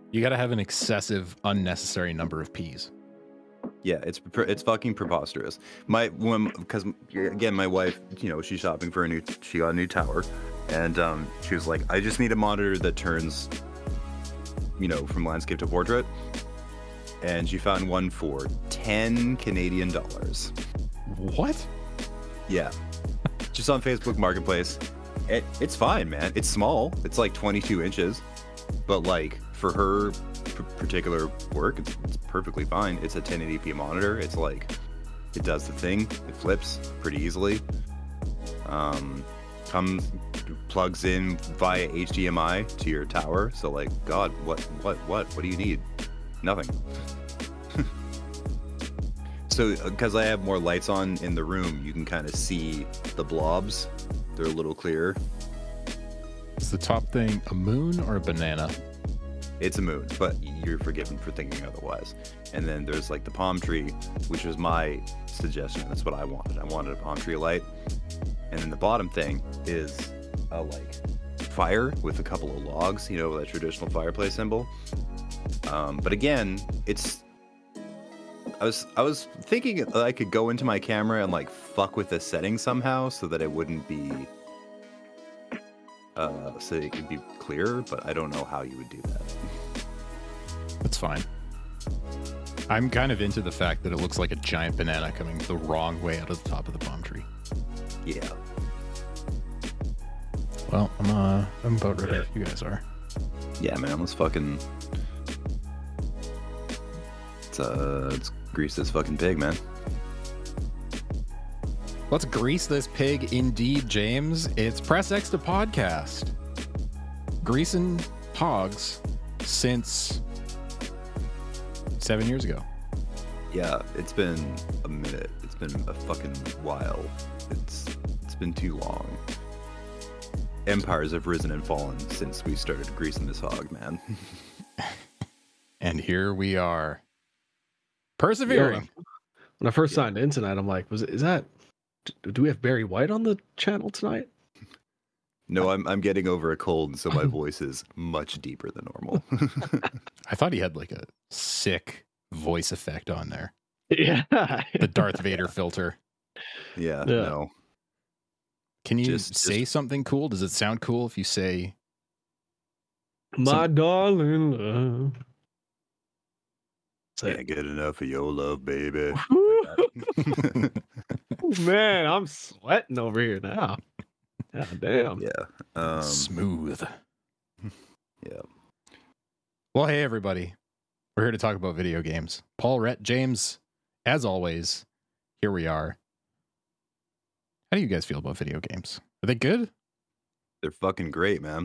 You got to have an excessive, unnecessary number of P's. Yeah, it's fucking preposterous. Because again, my wife, she's shopping for she got a new tower, and she was like, I just need a monitor that turns, from landscape to portrait, and she found one for 10 Canadian dollars. What? Yeah, just on Facebook Marketplace. It's fine, man. It's small. It's like 22 inches, but like for her particular work, it's perfectly fine. It's a 1080p monitor. It's like, it does the thing. It flips pretty easily. Plugs in via HDMI to your tower. So like, God, what do you need? Nothing. So, because I have more lights on in the room, you can kind of see the blobs. They're a little clearer. Is the top thing a moon or a banana? It's a moon, but you're forgiven for thinking otherwise. And then there's like the palm tree, which was my suggestion. That's what I wanted. I wanted a palm tree light. And then the bottom thing is a like fire with a couple of logs, that traditional fireplace symbol. But again, I was thinking that I could go into my camera and like fuck with the settings somehow so that it wouldn't be so it could be clearer, but I don't know how you would do that. That's fine. I'm kind of into the fact that it looks like a giant banana coming the wrong way out of the top of the palm tree. Yeah. Well, I'm about ready if you guys are. Yeah, man, let's grease this fucking pig, man. Let's grease this pig indeed, James. It's Press X to Podcast. Greasing pogs since 7 years ago. Yeah, it's been a minute. It's been a fucking while. It's been too long. Empires have risen and fallen since we started greasing this hog, man. And here we are. Persevering. When I first signed in tonight, I'm like, do we have Barry White on the channel tonight? No, I'm getting over a cold, so my voice is much deeper than normal. I thought he had like a sick voice effect on there. Yeah. The Darth Vader filter. Yeah. No. Can you say something cool? Does it sound cool if you say my darling love? Can't get enough of your love, baby. Man, I'm sweating over here now. God damn. Yeah. Smooth. Yeah. Well, hey, everybody. We're here to talk about video games. Paul, Rhett, James, as always, here we are. How do you guys feel about video games? Are they good? They're fucking great, man.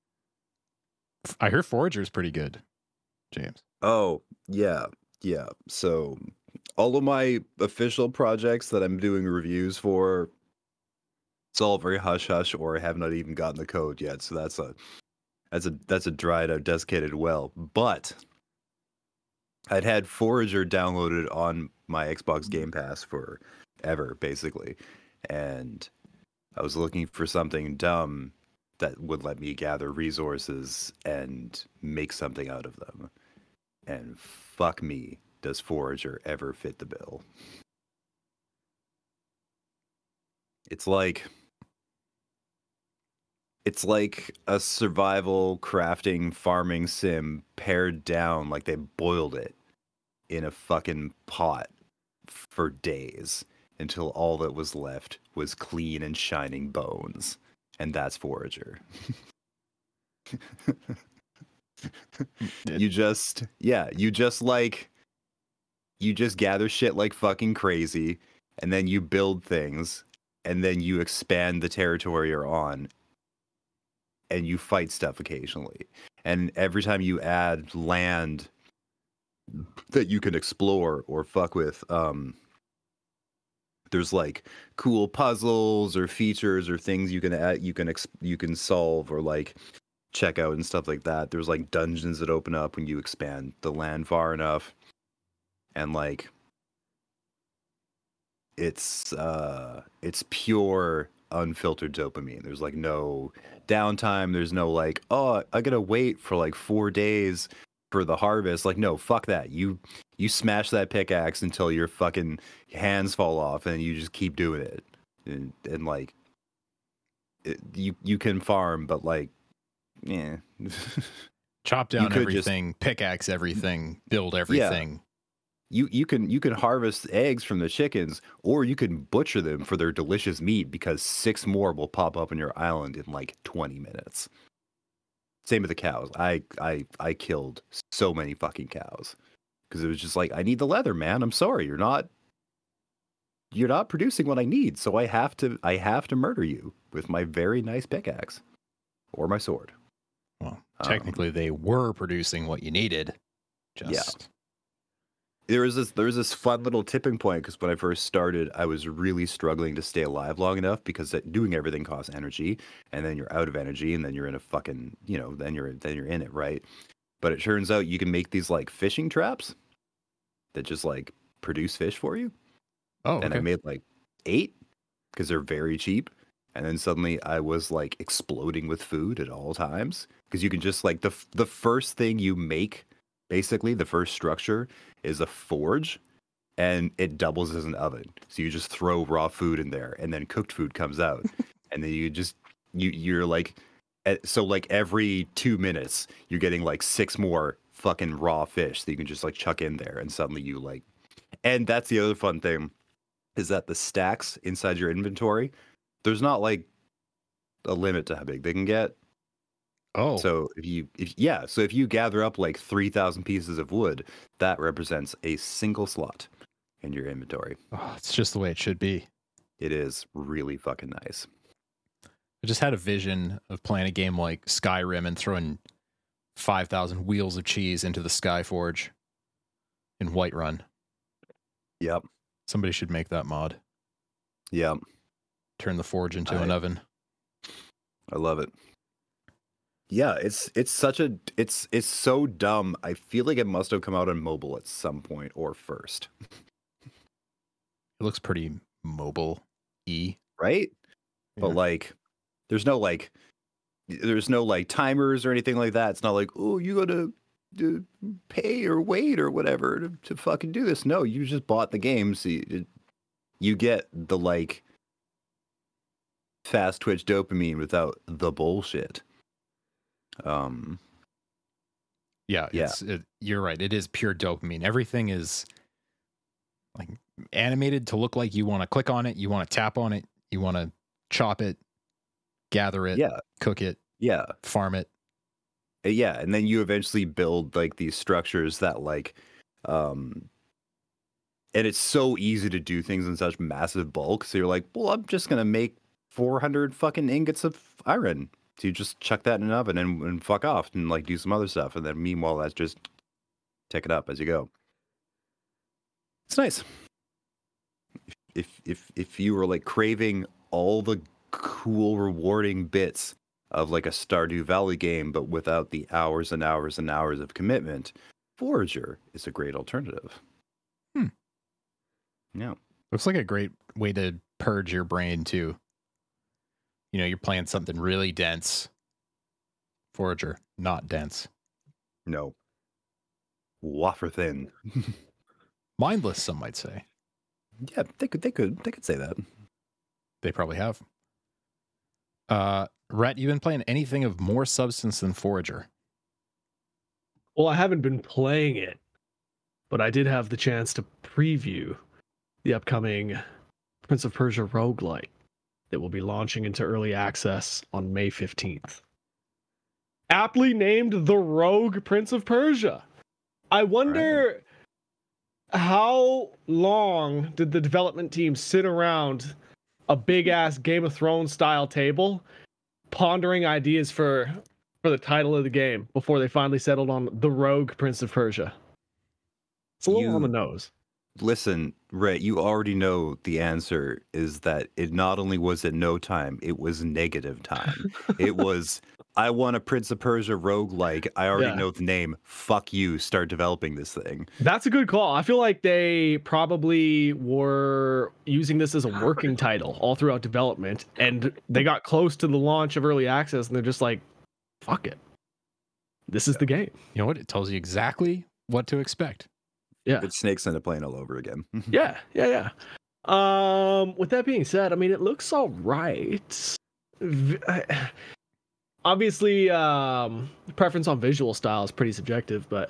I hear Forager's pretty good, James. Oh, yeah. Yeah. So all of my official projects that I'm doing reviews for, it's all very hush hush, or I have not even gotten the code yet. So that's a dried out, desiccated well. But I'd had Forager downloaded on my Xbox Game Pass forever, basically. And I was looking for something dumb that would let me gather resources and make something out of them. And fuck me, does Forager ever fit the bill? It's like a survival crafting farming sim pared down, like they boiled it in a fucking pot for days until all that was left was clean and shining bones. And that's Forager. You just gather shit like fucking crazy, and then you build things, and then you expand the territory you're on, and you fight stuff occasionally. And every time you add land that you can explore or fuck with, there's like cool puzzles or features or things you can add, you can solve or like check out and stuff like that. There's like dungeons that open up when you expand the land far enough, and like it's pure unfiltered dopamine. There's like no downtime. There's no like, oh, I gotta wait for like 4 days for the harvest. Like, no, fuck that. You smash that pickaxe until your fucking hands fall off, and you just keep doing it. And like, you can farm, but like, yeah. Chop down everything, pickaxe everything, build everything. You can harvest eggs from the chickens, or you can butcher them for their delicious meat, because 6 more will pop up on your island in like 20 minutes. Same with the cows. I killed so many fucking cows because it was just like, I need the leather, man. I'm sorry, you're not producing what I need, so I have to murder you with my very nice pickaxe or my sword. Well, technically, they were producing what you needed. Yeah. There was this fun little tipping point, because when I first started, I was really struggling to stay alive long enough, because doing everything costs energy, and then you're out of energy, and then you're in a fucking, then you're in it, right? But it turns out you can make these like fishing traps that just like produce fish for you. Oh, okay. And I made like 8 because they're very cheap. And then suddenly I was like exploding with food at all times, because you can just like the first thing you make, basically the first structure, is a forge, and it doubles as an oven. So you just throw raw food in there, and then cooked food comes out. And then you're like, so like every 2 minutes you're getting like 6 more fucking raw fish that you can just like chuck in there, and suddenly you like, and that's the other fun thing, is that the stacks inside your inventory, there's not like a limit to how big they can get. Oh, so if you gather up like 3,000 pieces of wood, that represents a single slot in your inventory. Oh, it's just the way it should be. It is really fucking nice. I just had a vision of playing a game like Skyrim and throwing 5,000 wheels of cheese into the Skyforge in Whiterun. Yep. Somebody should make that mod. Yep. Turn the forge into an oven. I love it. Yeah, it's so dumb. I feel like it must have come out on mobile at some point, or first. It looks pretty mobile-y. Right? Yeah. But like, there's no like timers or anything like that. It's not like, oh, you gotta pay or wait or whatever to fucking do this. No, you just bought the game, so you get the like fast twitch dopamine without the bullshit. You're right. It is pure dopamine. Everything is like animated to look like you want to click on it, you want to tap on it, you want to chop it, gather it, cook it, farm it. Yeah, and then you eventually build like these structures that like, and it's so easy to do things in such massive bulk. So you're like, well, I'm just gonna make 400 fucking ingots of iron. So you just chuck that in an oven and fuck off and like do some other stuff. And then meanwhile, that's just take it up as you go. It's nice. If you were like craving all the cool, rewarding bits of like a Stardew Valley game, but without the hours and hours and hours of commitment, Forager is a great alternative. Yeah. Looks like a great way to purge your brain too. You're playing something really dense. Forager, not dense. No. Wafer thin. Mindless, some might say. Yeah, they could say that. They probably have. Rhett, you been playing anything of more substance than Forager? Well, I haven't been playing it, but I did have the chance to preview the upcoming Prince of Persia roguelite that will be launching into early access on May 15th. Aptly named The Rogue Prince of Persia. I wonder how long did the development team sit around a big-ass Game of Thrones style table pondering ideas for the title of the game before they finally settled on The Rogue Prince of Persia. It's a little on the nose. Listen, Rhett, you already know the answer is that it not only was at no time, it was negative time. It was, I want a Prince of Persia roguelike. I already know the name. Fuck you, start developing this thing. That's a good call. I feel like they probably were using this as a working title all throughout development, and they got close to the launch of early access, and they're just like, fuck it. this is the game. You know what? It tells you exactly what to expect. Yeah. It's Snakes on a Plane all over again. Yeah. With that being said, I mean, it looks all right. Obviously, preference on visual style is pretty subjective, but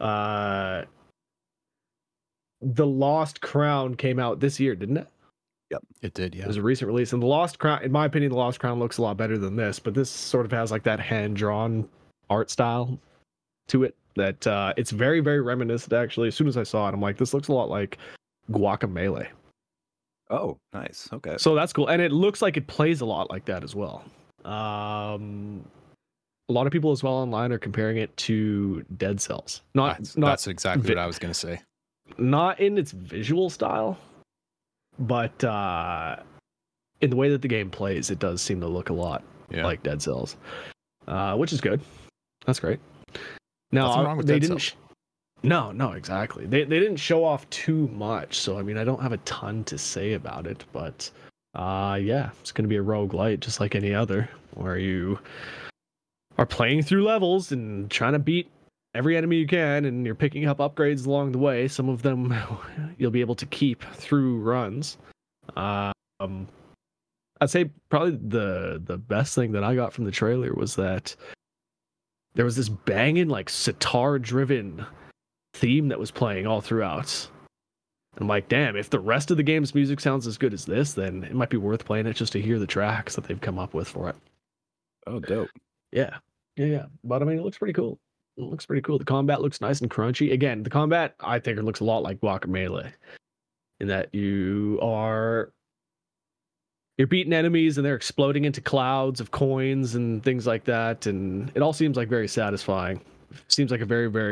The Lost Crown came out this year, didn't it? It did, It yeah. was a recent release, and The Lost Crown, in my opinion, The Lost Crown looks a lot better than this, but this sort of has like that hand-drawn art style to it that it's very, very reminiscent, actually. As soon as I saw it, I'm like, this looks a lot like Guacamelee. Oh, nice. Okay. So that's cool. And it looks like it plays a lot like that as well. A lot of people as well online are comparing it to Dead Cells. That's exactly what I was going to say. Not in its visual style, but in the way that the game plays, it does seem to look a lot like Dead Cells, which is good. That's great. Now, nothing wrong with they Dead didn't. Cells. No, exactly. They didn't show off too much, so I mean, I don't have a ton to say about it, but yeah, it's going to be a roguelite just like any other, where you are playing through levels and trying to beat every enemy you can, and you're picking up upgrades along the way. Some of them you'll be able to keep through runs. I'd say probably the best thing that I got from the trailer was that there was this banging, like, sitar-driven theme that was playing all throughout. I'm like, damn, if the rest of the game's music sounds as good as this, then it might be worth playing it just to hear the tracks that they've come up with for it. Oh, dope. Yeah. But I mean, it looks pretty cool. The combat looks nice and crunchy. Again, the combat, I think, it looks a lot like Guacamelee, in that you're beating enemies and they're exploding into clouds of coins and things like that, and it all seems like very satisfying. Seems like a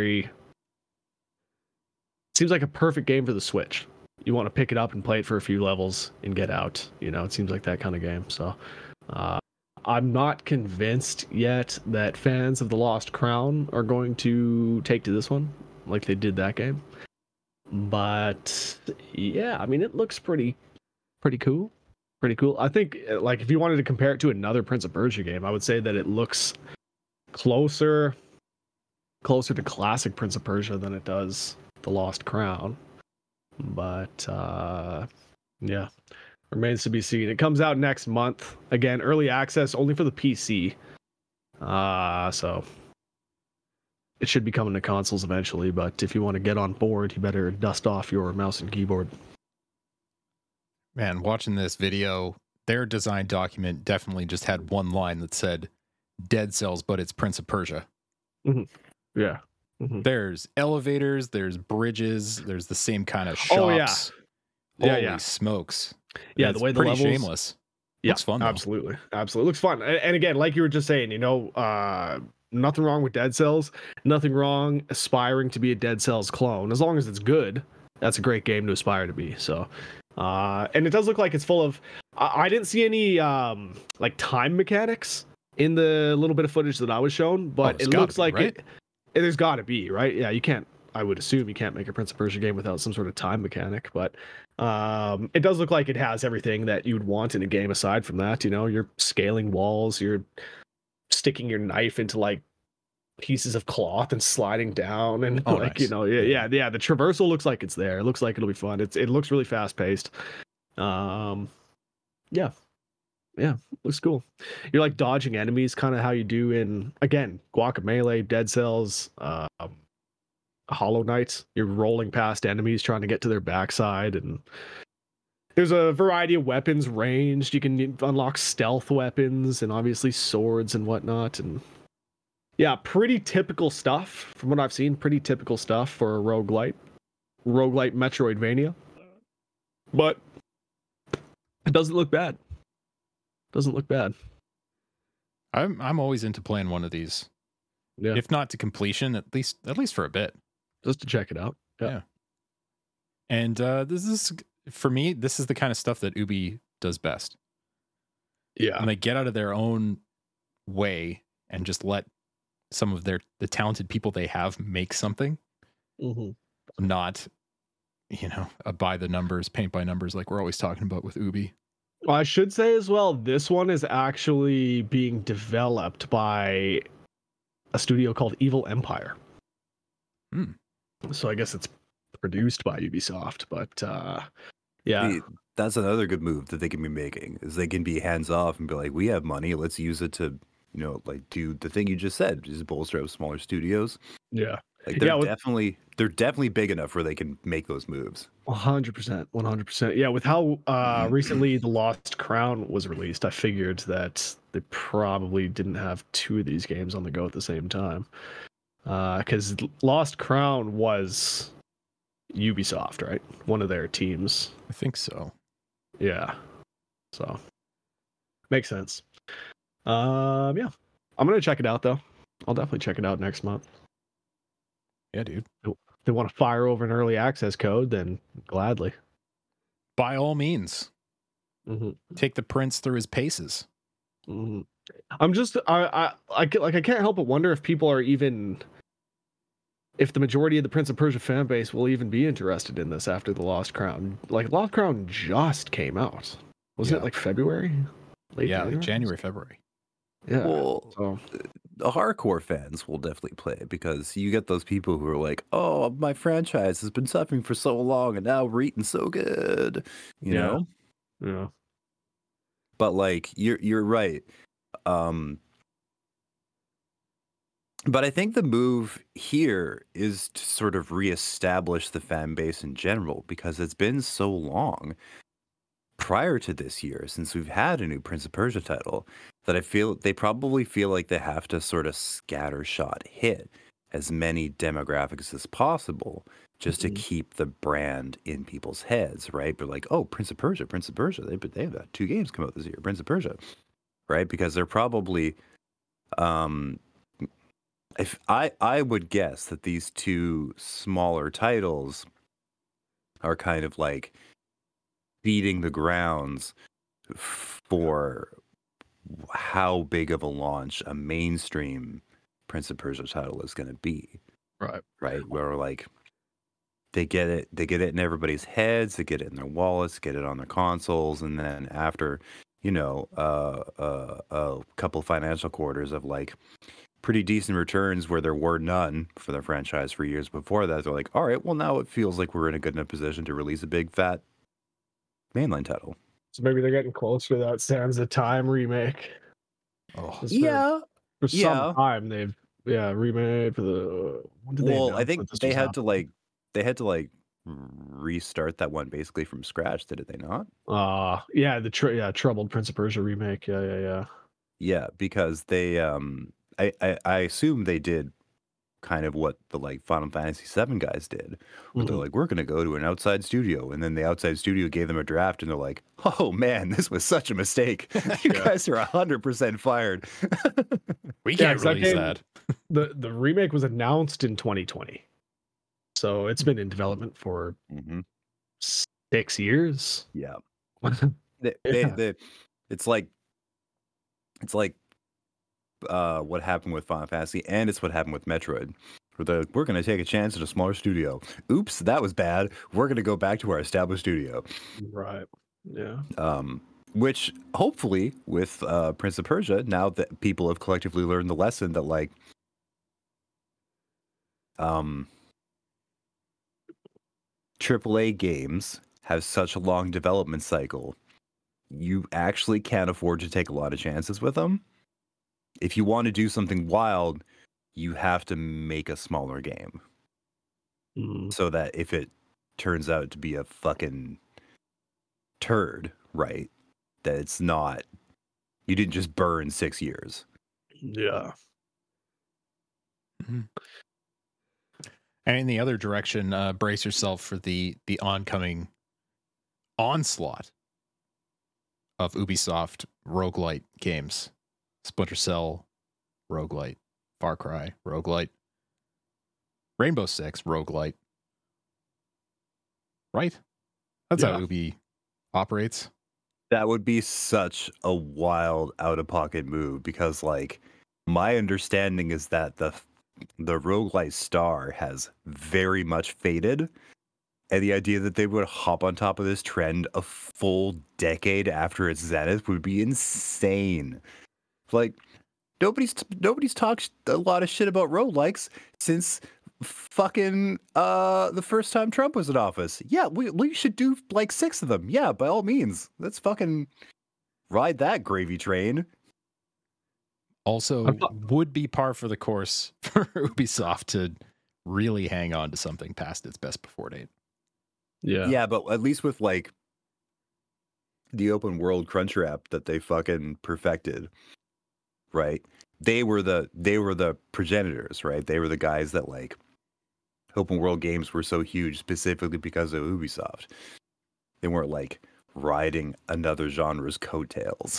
seems like a perfect game for the Switch. You want to pick it up and play it for a few levels and get out. You know, it seems like that kind of game. So I'm not convinced yet that fans of The Lost Crown are going to take to this one like they did that game. But yeah, I mean, it looks pretty cool. Pretty cool. I think, like, if you wanted to compare it to another Prince of Persia game, I would say that it looks closer to classic Prince of Persia than it does The Lost Crown. But yeah, remains to be seen. It comes out next month. Again, early access only for the PC. So it should be coming to consoles eventually, but if you want to get on board, you better dust off your mouse and keyboard. Man, watching this video, their design document definitely just had one line that said Dead Cells, but it's Prince of Persia. Mm-hmm. Yeah. Mm-hmm. There's elevators, there's bridges, there's the same kind of shops. Oh, yeah. Holy smokes. Yeah, it's the way the pretty levels... shameless. Looks fun, though. Absolutely. Looks fun. And again, like you were just saying, you know, nothing wrong with Dead Cells. Nothing wrong aspiring to be a Dead Cells clone. As long as it's good, that's a great game to aspire to be. So, and it does look like it's full of... I didn't see any like time mechanics in the little bit of footage that I was shown, but it looks like right? There's got to be, right? Yeah, you can't... I would assume you can't make a Prince of Persia game without some sort of time mechanic, but it does look like it has everything that you'd want in a game aside from that. You know, you're scaling walls, you're sticking your knife into like pieces of cloth and sliding down, and nice. You know, yeah. The traversal looks like it's there. It looks like it'll be fun. It looks really fast paced. Yeah, looks cool. You're like dodging enemies, kind of how you do in, again, Guacamelee, Dead Cells, Hollow Knight. You're rolling past enemies trying to get to their backside, and there's a variety of weapons ranged. You can unlock stealth weapons and obviously swords and whatnot. And yeah, pretty typical stuff from what I've seen. Pretty typical stuff for a roguelite Metroidvania. But it doesn't look bad. I'm always into playing one of these. Yeah. If not to completion, at least for a bit. Just to check it out. Yeah. And this is, for me, this is the kind of stuff that Ubi does best. Yeah. And they get out of their own way and just let some of the talented people they have make something. Mm-hmm. Not, you know, by the numbers, paint by numbers, like we're always talking about with Ubi. Well, I should say as well, this one is actually being developed by a studio called Evil Empire. Hmm. So I guess it's produced by Ubisoft, but yeah. See, that's another good move that they can be making, is they can be hands off and be like, we have money, let's use it to, like do the thing you just said, just bolster up smaller studios. Yeah. Like Yeah, they're definitely big enough where they can make those moves. 100%. Yeah, with how recently The Lost Crown was released, I figured that they probably didn't have two of these games on the go at the same time. Because Lost Crown was Ubisoft, right? One of their teams. I think so. Yeah. So makes sense. Yeah. I'm gonna check it out though. I'll definitely check it out next month. Yeah, dude. If they want to fire over an early access code, then gladly. By all means, Mm-hmm. take the prince through his paces. Mm-hmm. I'm just I can't help but wonder if people are even, if the majority of the Prince of Persia fan base will even be interested in this after the Lost Crown. Like Lost Crown just came out, wasn't it like February? Late Like January, February. Yeah. Well, So the hardcore fans will definitely play it, because you get those people who are like, oh, my franchise has been suffering for so long and now we're eating so good, you Yeah. know? yeah. But like you're right. But I think the move here is to sort of reestablish the fan base in general, because it's been so long prior to this year since we've had a new Prince of Persia title that I feel they probably feel like they have to sort of scattershot hit as many demographics as possible just to keep the brand in people's heads, right? But like, oh, Prince of Persia. They've got 2 games come out this year, Prince of Persia, right? Because they're probably if I would guess that these 2 smaller titles are kind of like beating the grounds for how big of a launch a mainstream Prince of Persia title is going to be. Right. Where like they get it in everybody's heads, they get it in their wallets, get it on their consoles, and then after, a couple financial quarters of like pretty decent returns where there were none for the franchise for years before that, they're like, all right, well, now it feels like we're in a good enough position to release a big fat mainline title. So maybe they're getting close to that Sands of Time remake. Oh, For some time they've remade for the. When did they I think that this they was had happening? to restart that one basically from scratch, did they not? The Troubled Prince of Persia remake. Yeah. Yeah, because they I assume they did kind of what the like Final Fantasy VII guys did, where they're like, we're gonna go to an outside studio, and then the outside studio gave them a draft, and they're like, oh man, this was such a mistake. You guys are 100% fired. We can't release that. The remake was announced in 2020, so it's been in development for 6 years. Yeah. It's like what happened with Final Fantasy, and it's what happened with Metroid. We're going to take a chance at a smaller studio. Oops, that was bad. We're going to go back to our established studio. Right. Yeah. Which hopefully with Prince of Persia, now that people have collectively learned the lesson that like AAA games have such a long development cycle, you actually can't afford to take a lot of chances with them. If you want to do something wild, you have to make a smaller game. So that if it turns out to be a fucking turd, right, that it's not, you didn't just burn 6 years. Yeah. And in the other direction, brace yourself for the oncoming onslaught of Ubisoft roguelite games. Splinter Cell, roguelite. Far Cry, roguelite. Rainbow Six, roguelite. Right? That's how Ubi operates. That would be such a wild out-of-pocket move, because like my understanding is that the roguelite star has very much faded, and the idea that they would hop on top of this trend a full decade after its zenith would be insane. Like, nobody's talked a lot of shit about roguelikes since fucking the first time Trump was in office. Yeah, we should do like 6 of them. Yeah, by all means. Let's fucking ride that gravy train. Also, would be par for the course for Ubisoft to really hang on to something past its best before date. Yeah, but at least with like the open world Cruncher app that they fucking perfected, right? They were the progenitors, right? They were the guys that like open world games were so huge specifically because of Ubisoft. They weren't like riding another genre's coattails.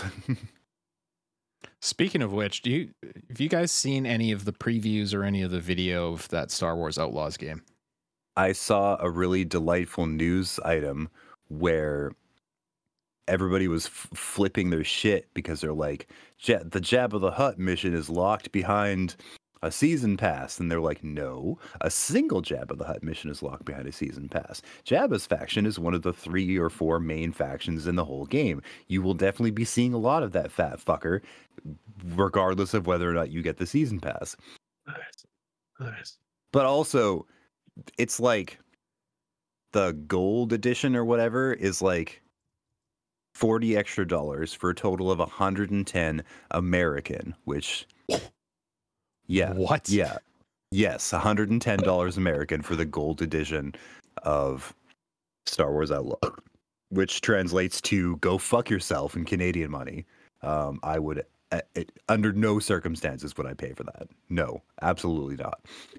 Speaking of which, have you guys seen any of the previews or any of the video of that Star Wars Outlaws game? I saw a really delightful news item where everybody was flipping their shit because they're like, the Jabba the Hutt mission is locked behind a season pass. And they're like, no, a single Jabba the Hutt mission is locked behind a season pass. Jabba's faction is one of the 3 or 4 main factions in the whole game. You will definitely be seeing a lot of that fat fucker, regardless of whether or not you get the season pass. Nice. But also, it's like the gold edition or whatever is like $40 extra for a total of 110 American, which What? Yeah. Yes, $110 American for the gold edition of Star Wars Outlaw, which translates to go fuck yourself in Canadian money. I would under no circumstances would I pay for that. No, absolutely not.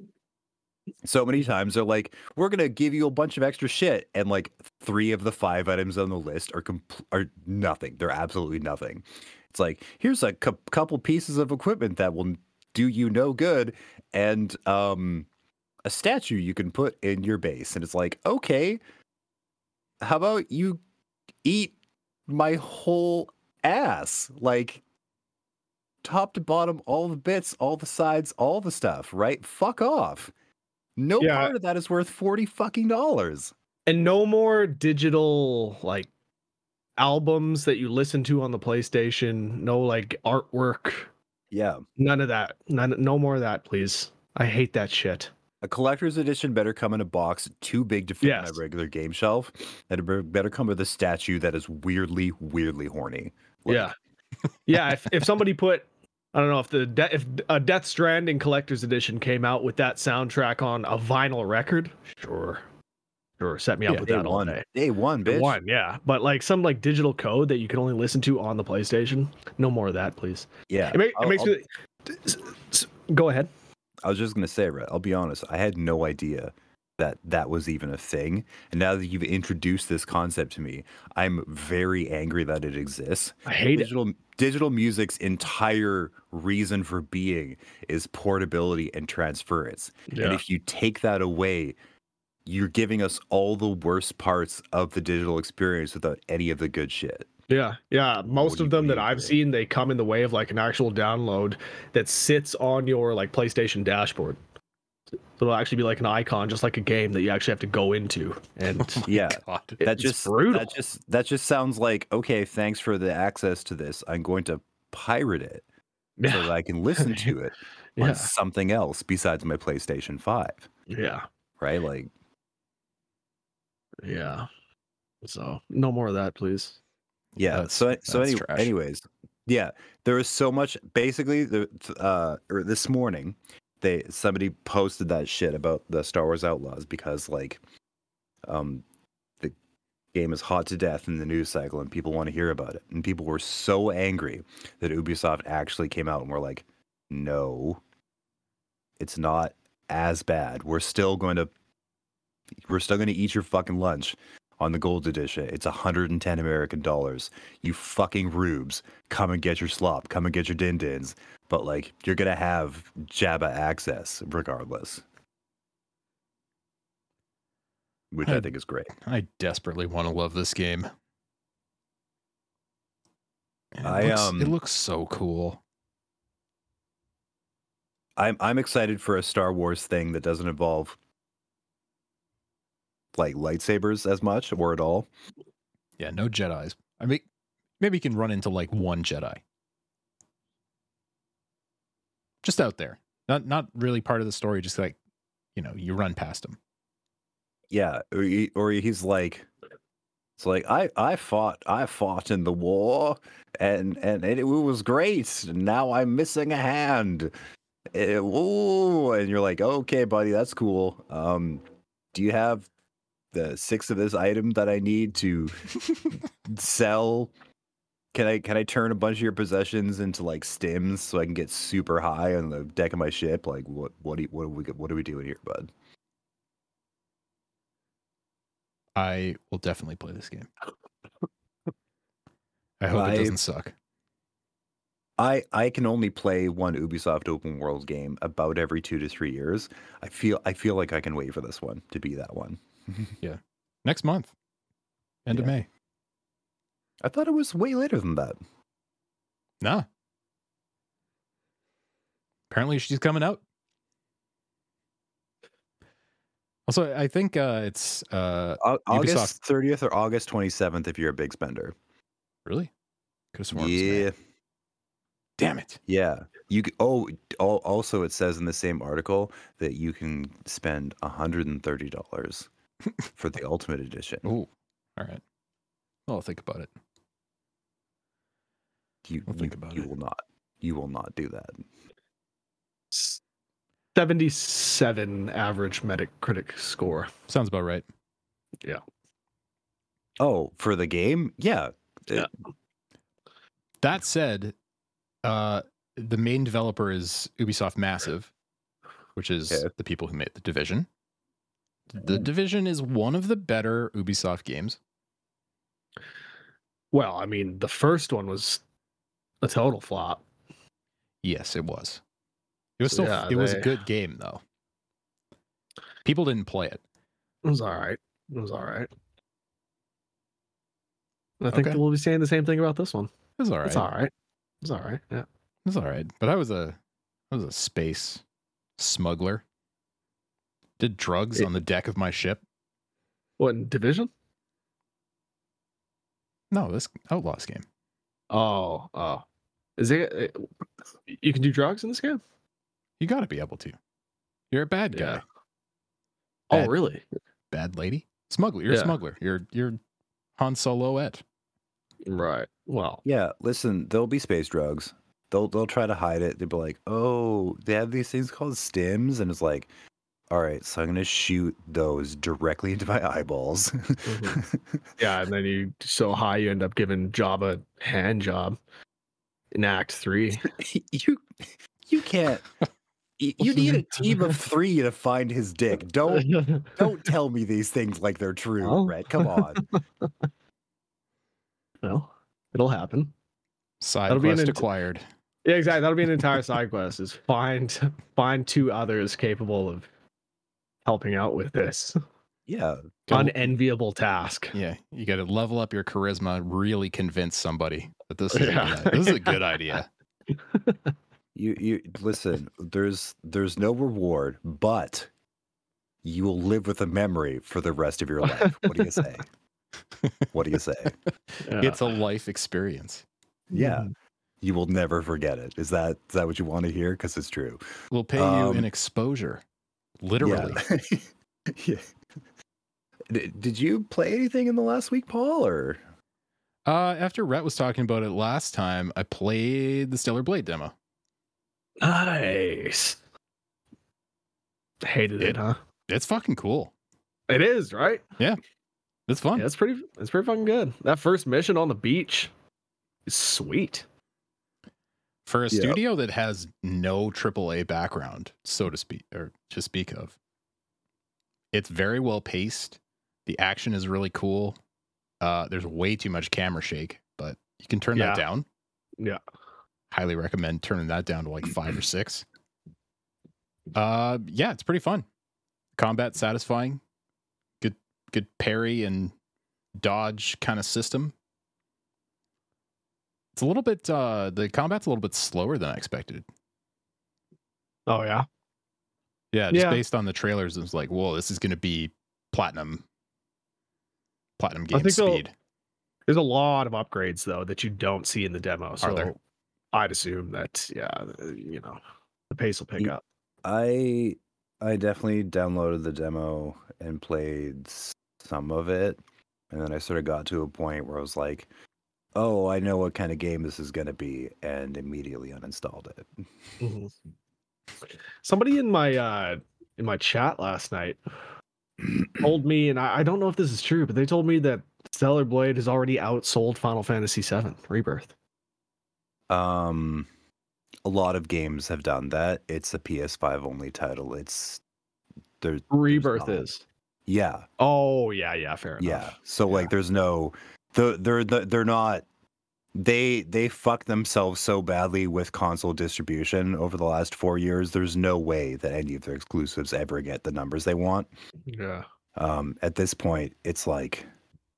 So many times they're like, we're going to give you a bunch of extra shit. And like 3 of the 5 items on the list are nothing. They're absolutely nothing. It's like, here's a couple pieces of equipment that will do you no good. And a statue you can put in your base. And it's like, okay, how about you eat my whole ass? Like, top to bottom, all the bits, all the sides, all the stuff, right? Fuck off. No part of that is worth $40 fucking dollars. And no more digital like albums that you listen to on the PlayStation. No like artwork. Yeah. None of that. No more of that, please. I hate that shit. A collector's edition better come in a box too big to fit my regular game shelf. And it better come with a statue that is weirdly horny. Like, yeah. If somebody put, I don't know, if a Death Stranding collector's edition came out with that soundtrack on a vinyl record, sure, set me up with that all day. Day one, bitch. Yeah. But like some like digital code that you can only listen to on the PlayStation, no more of that, please. Yeah, it makes me. Go ahead. I was just gonna say, Rhett, I'll be honest. I had no idea that was even a thing, and now that you've introduced this concept to me, I'm very angry that it exists. I hate it. Digital music's entire reason for being is portability and transference. And if you take that away, you're giving us all the worst parts of the digital experience without any of the good shit. Yeah. Most of them that I've seen, they come in the way of like an actual download that sits on your like PlayStation dashboard. So it'll actually be like an icon, just like a game that you actually have to go into. And that just sounds like, okay, thanks for the access to this. I'm going to pirate it so that I can listen to it on something else besides my PlayStation 5. Yeah. Right? Like. Yeah. So no more of that, please. Yeah. Anyways, yeah, there was so much. Basically, this morning, somebody posted that shit about the Star Wars Outlaws because like, the game is hot to death in the news cycle and people want to hear about it. And people were so angry that Ubisoft actually came out and were like, no, it's not as bad. We're still going to eat your fucking lunch on the gold edition. It's 110 American dollars. You fucking rubes. Come and get your slop. Come and get your din-dins. But like, you're going to have Jabba access regardless. Which I think is great. I desperately want to love this game. It looks so cool. I'm excited for a Star Wars thing that doesn't involve like lightsabers as much or at all. Yeah, no Jedis. I mean, maybe you can run into like one Jedi. just out there, not really part of the story. Just like, you run past him. Yeah, or he's like, it's like I fought in the war, and it was great. Now I'm missing a hand. Ooh, and you're like, okay, buddy, that's cool. Do you have the 6 of this item that I need to sell? Can I turn a bunch of your possessions into like stims so I can get super high on the deck of my ship? Like, what are we doing here, bud? I will definitely play this game. I hope it doesn't suck. I can only play one Ubisoft open world game about every 2 to 3 years. I feel like I can wait for this one to be that one. Yeah. Next month. End of May. I thought it was way later than that. Nah. Apparently she's coming out. Also, I think it's August Ubisoft. 30th or August 27th if you're a big spender. Really? Could have sworn it was May. Yeah. Damn it. Yeah. Also it says in the same article that you can spend $130 for the Ultimate Edition. Oh, all right. I'll think about it. You will not do that. 77 average Metacritic score. Sounds about right. Yeah. Oh, for the game? Yeah. Yeah. That said, the main developer is Ubisoft Massive, which is the people who made The Division. The Division is one of the better Ubisoft games. Well, I mean, the first one was a total flop. Yes, it was. It was still it was a good game though. People didn't play it. It was all right. I think we'll be saying the same thing about this one. It was all right. It's all right. It's all right. Yeah. It was all right. But I was a space smuggler. Did drugs on the deck of my ship. What, in Division? No, this Outlaws game. Oh. Is it? You can do drugs in this game? You got to be able to. You're a bad guy. Yeah. Oh, really? Bad lady? Smuggler. You're a smuggler. You're Han Solo-ette. Right. Well. Yeah, listen, there'll be space drugs. They'll try to hide it. They'll be like, oh, they have these things called stims, and it's like, all right, so I'm gonna shoot those directly into my eyeballs. Mm-hmm. Yeah, and then you so high you end up giving Jabba a hand job in Act 3. You can't. You need a team of 3 to find his dick. Don't tell me these things like they're true, Rhett. Come on. Well, it'll happen. Side quest acquired. Yeah, exactly. That'll be an entire side quest. Is find 2 others capable of helping out with this. Yeah. Unenviable task. Yeah, you got to level up your charisma. Really convince somebody that this is a good idea. You listen. There's no reward, but you will live with a memory for the rest of your life. What do you say? What do you say? Yeah. It's a life experience. Yeah. You will never forget it. Is that what you want to hear? Because it's true. We'll pay you in exposure. Literally. Yeah. Did you play anything in the last week, Paul? Or after Rhett was talking about it last time, I played the Stellar Blade demo. Nice. Hated it, huh? It's fucking cool. It is, right? Yeah. It's fun. Yeah, it's pretty fucking good. That first mission on the beach is sweet. For a studio that has no AAA background, so to speak, or to speak of, it's very well paced. The action is really cool. There's way too much camera shake, but you can turn that down. Yeah. Highly recommend turning that down to like 5 or 6. Yeah, it's pretty fun. Combat satisfying. Good parry and dodge kind of system. It's a little bit the combat's a little bit slower than I expected. Oh yeah. Yeah, just based on the trailers, it was like, whoa, this is gonna be platinum game speed. There's a lot of upgrades though that you don't see in the demo. So Are there? I'd assume that the pace will pick Ye- up. I definitely downloaded the demo and played some of it, and then I sort of got to a point where I was like, "Oh, I know what kind of game this is going to be," and immediately uninstalled it. Mhm. Somebody in my chat last night told me, and I don't know if this is true, but they told me that Stellar Blade has already outsold Final Fantasy VII Rebirth. A lot of games have done that. It's a PS5 only title. It's there's Rebirth not- is. yeah, Oh yeah, fair yeah. enough. So Yeah. like, there's no, they're not. They fucked themselves so badly with console distribution over the last 4 years. There's no way that any of their exclusives ever get the numbers they want. Yeah. At this point, it's like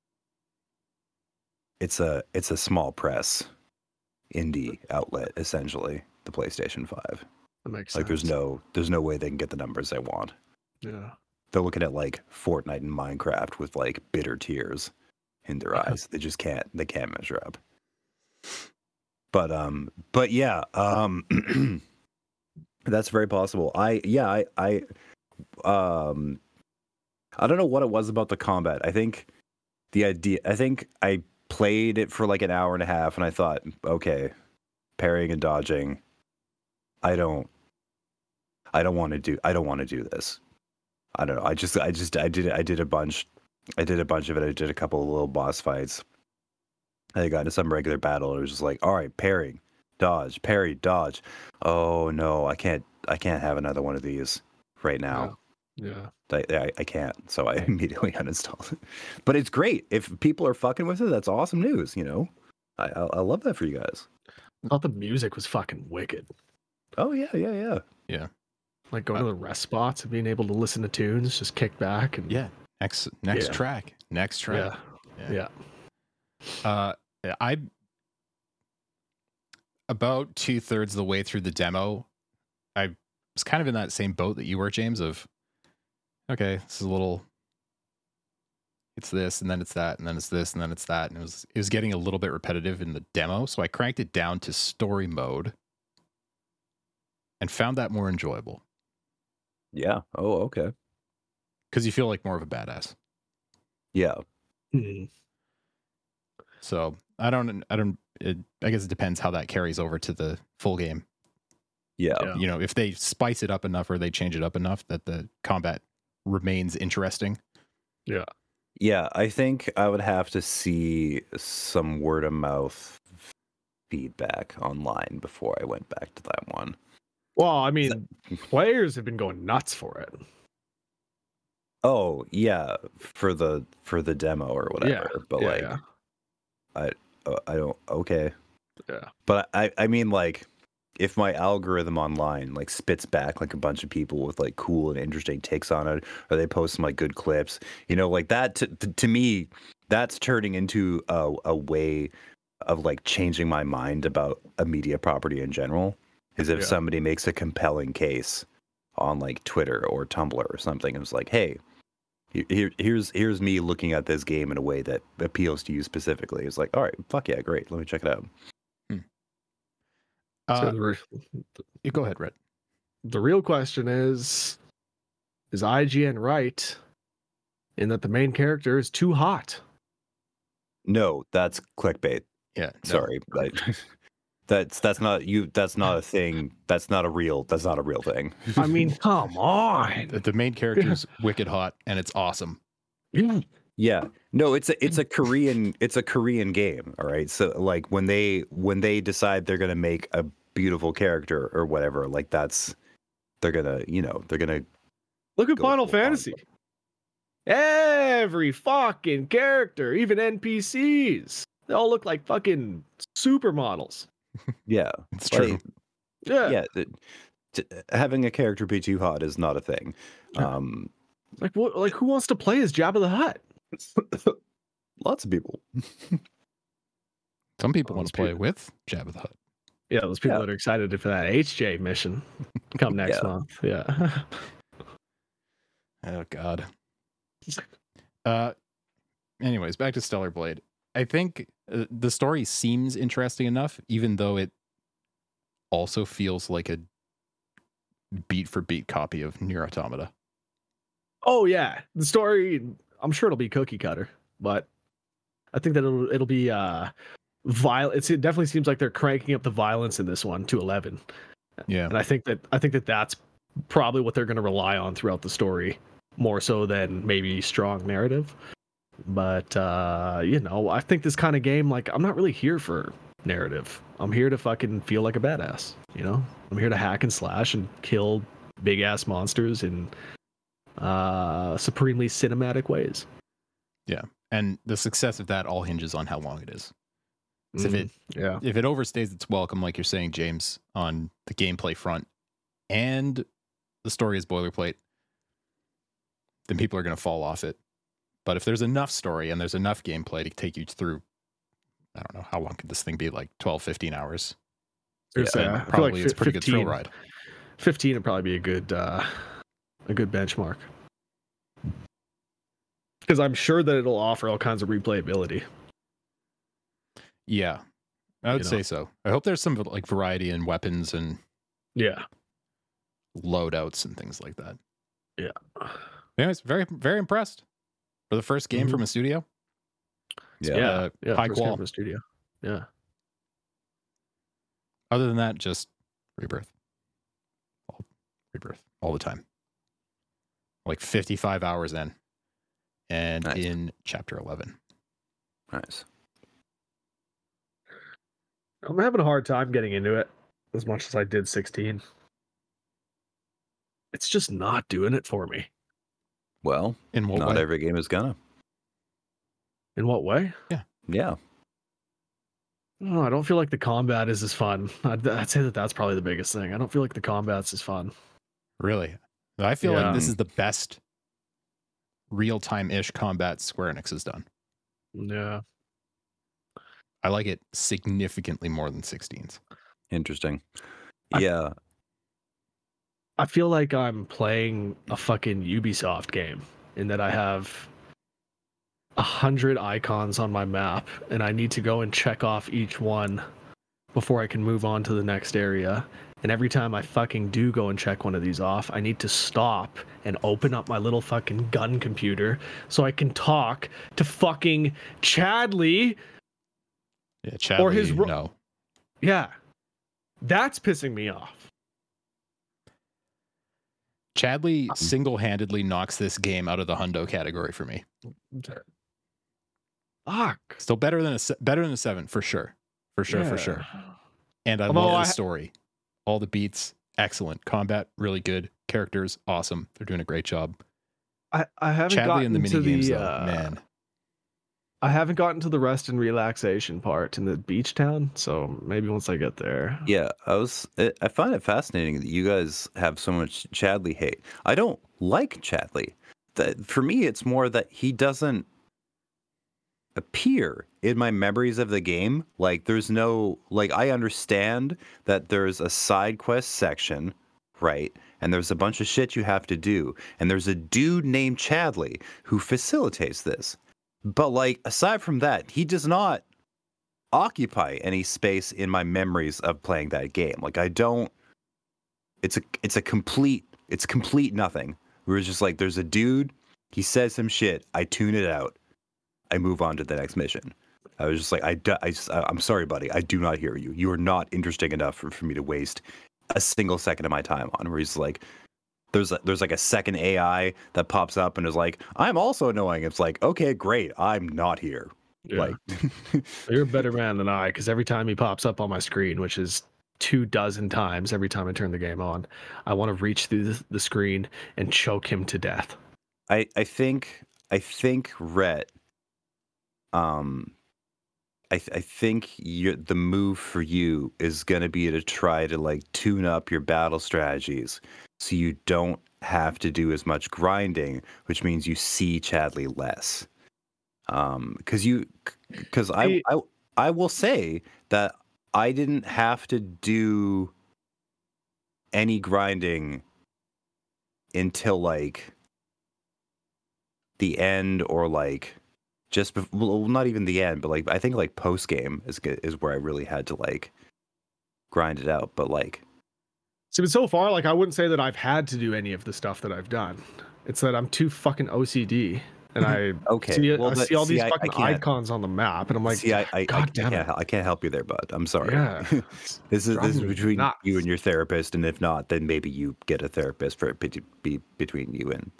it's a small press indie outlet, essentially, the PlayStation 5. That makes Like, sense. there's no way they can get the numbers they want. Yeah. They're looking at like Fortnite and Minecraft with like bitter tears in their eyes. They just can't measure up. But yeah, that's very possible. I don't know what it was about the combat. I think I played it for like an hour and a half and I thought, okay, parrying and dodging, I don't want to do this. I don't know. I did a bunch of it. I did a couple of little boss fights. I got into some regular battle. It was just like, all right, parry, dodge, parry, dodge. Oh no, I can't have another one of these right now. Yeah. I can't. So I immediately uninstalled it. But it's great. If people are fucking with it, that's awesome news, you know? I love that for you guys. I thought the music was fucking wicked. Oh yeah. Like going to the rest spots and being able to listen to tunes, just kick back and Yeah. Next Yeah. track. Next track. Yeah. I about 2/3 of the way through the demo, I was kind of in that same boat that you were, James, of okay, this is a little, it's this and then it's that and then it's this and then it's that, and it was getting a little bit repetitive in the demo, so I cranked it down to story mode and found that more enjoyable Yeah. Oh, okay. because you feel like more of a badass. Yeah. Mhm. So I guess it depends how that carries over to the full game. Yeah. Yeah. You know, if they spice it up enough or they change it up enough that the combat remains interesting. Yeah, I think I would have to see some word of mouth feedback online before I went back to that one. Well, I mean, players have been going nuts for it. Oh, yeah, for the demo or whatever. But like, I don't. Okay. Yeah. But I mean, like, if my algorithm online like spits back like a bunch of people with like cool and interesting takes on it, or they post some like good clips, you know, like that to me, that's turning into a way of like changing my mind about a media property in general. Is if Yeah. somebody makes a compelling case on like Twitter or Tumblr or something, and it's like, hey, here's me looking at this game in a way that appeals to you specifically. It's like, all right, fuck yeah, great, let me check it out. So You go ahead, Rhett. the real question is IGN right in that the main character is too hot? No, that's clickbait. Yeah. no. Sorry, that's not you. That's not a thing. That's not a real thing. I mean, come on. The main character's wicked hot and it's awesome. Yeah, no, it's a Korean game. All right, so like when they decide they're gonna make a beautiful character or whatever, like they're gonna Look at Go Final full on. Fantasy. Every fucking character, even NPCs, they all look like fucking supermodels. yeah, It's true. like, Yeah. having a character be too hot is not a thing. Like what? Like who wants to play as Jabba the Hutt? Lots of people. Some people Those want to play people- with Jabba the Hutt. Yeah, those people Yeah. that are excited for that HJ mission come next Yeah. month. Yeah. Oh God. Anyways, back to Stellar Blade. I think the story seems interesting enough, even though it also feels like a beat for beat copy of Nier Automata. Oh yeah, the story. I'm sure it'll be cookie cutter, but I think that it'll be violent. It definitely seems like they're cranking up the violence in this one to 11. Yeah. And I think that that's probably what they're going to rely on throughout the story, more so than maybe strong narrative. But I think this kind of game, like, I'm not really here for narrative. I'm here to fucking feel like a badass. I'm here to hack and slash and kill big ass monsters in supremely cinematic ways. Yeah. And the success of that all hinges on how long it is. If it overstays its welcome, like you're saying, James, on the gameplay front, and the story is boilerplate, then people are going to fall off it. But if there's enough story and there's enough gameplay to take you through, I don't know, how long could this thing be? Like 12, 15 hours? Probably it's a pretty good thrill ride. 15 would probably be a good benchmark. Because I'm sure that it'll offer all kinds of replayability. Yeah, I would say so. I hope there's some like variety in weapons and loadouts and things like that. Yeah. Anyways, very, very impressed for the first game from a studio. Yeah. High quality from a studio. Yeah. Other than that, just Rebirth all the time. Like 55 hours in, and in chapter 11. Nice. I'm having a hard time getting into it as much as I did 16. It's just not doing it for me. Well, in what not way? every game is gonna. In what way? Yeah. Oh, I don't feel like the combat is as fun. I'd say that's probably the biggest thing. I don't feel like the combat's as fun. Really? I feel like this is the best real-time-ish combat Square Enix has done. Yeah. I like it significantly more than 16's. Interesting. I feel like I'm playing a fucking Ubisoft game in that I have 100 icons on my map and I need to go and check off each one before I can move on to the next area. And every time I fucking do go and check one of these off, I need to stop and open up my little fucking gun computer so I can talk to fucking Chadley. Yeah, Chadley, or his no. Yeah. That's pissing me off. Chadley single-handedly knocks this game out of the hundo category for me. Fuck. Still better than a 7 for sure. For sure. And I love the story. All the beats, excellent. Combat, really good. Characters, awesome. They're doing a great job. I haven't Chadley gotten in the to mini games, the though, man. I haven't gotten to the rest and relaxation part in the beach town, so maybe once I get there. Yeah, I find it fascinating that you guys have so much Chadley hate. I don't like Chadley. For me, it's more that he doesn't appear in my memories of the game. Like, there's no, like, I understand that there's a side quest section, right? And there's a bunch of shit you have to do. And there's a dude named Chadley who facilitates this. But, like, aside from that, he does not occupy any space in my memories of playing that game. Like, I don't, it's complete nothing. Where it's just like, there's a dude, he says some shit, I tune it out, I move on to the next mission. I was just like, I'm sorry, buddy, I do not hear you. You are not interesting enough for me to waste a single second of my time on. Where he's like, there's like a second AI that pops up and is like, I'm also annoying. It's like, okay, great, I'm not here. Yeah. Like, You're a better man than I, because every time he pops up on my screen, which is 24 times every time I turn the game on, I want to reach through the screen and choke him to death. I think Rhett, I think the move for you is going to be to try to like tune up your battle strategies so you don't have to do as much grinding, which means you see Chadley less. Because I will say that I didn't have to do any grinding until like the end, or like just well, not even the end, but like I think like post game is where I really had to like grind it out. But like See, but so far, like I wouldn't say that I've had to do any of the stuff that I've done. It's that I'm too fucking OCD, and I Okay, see well, I see all these I fucking can't. icons on the map, and I'm like, See, God damn it! I can't help you there, bud. I'm sorry. Yeah, This is driving me between nuts. you and your therapist, and if not, then maybe you get a therapist for it to be between you and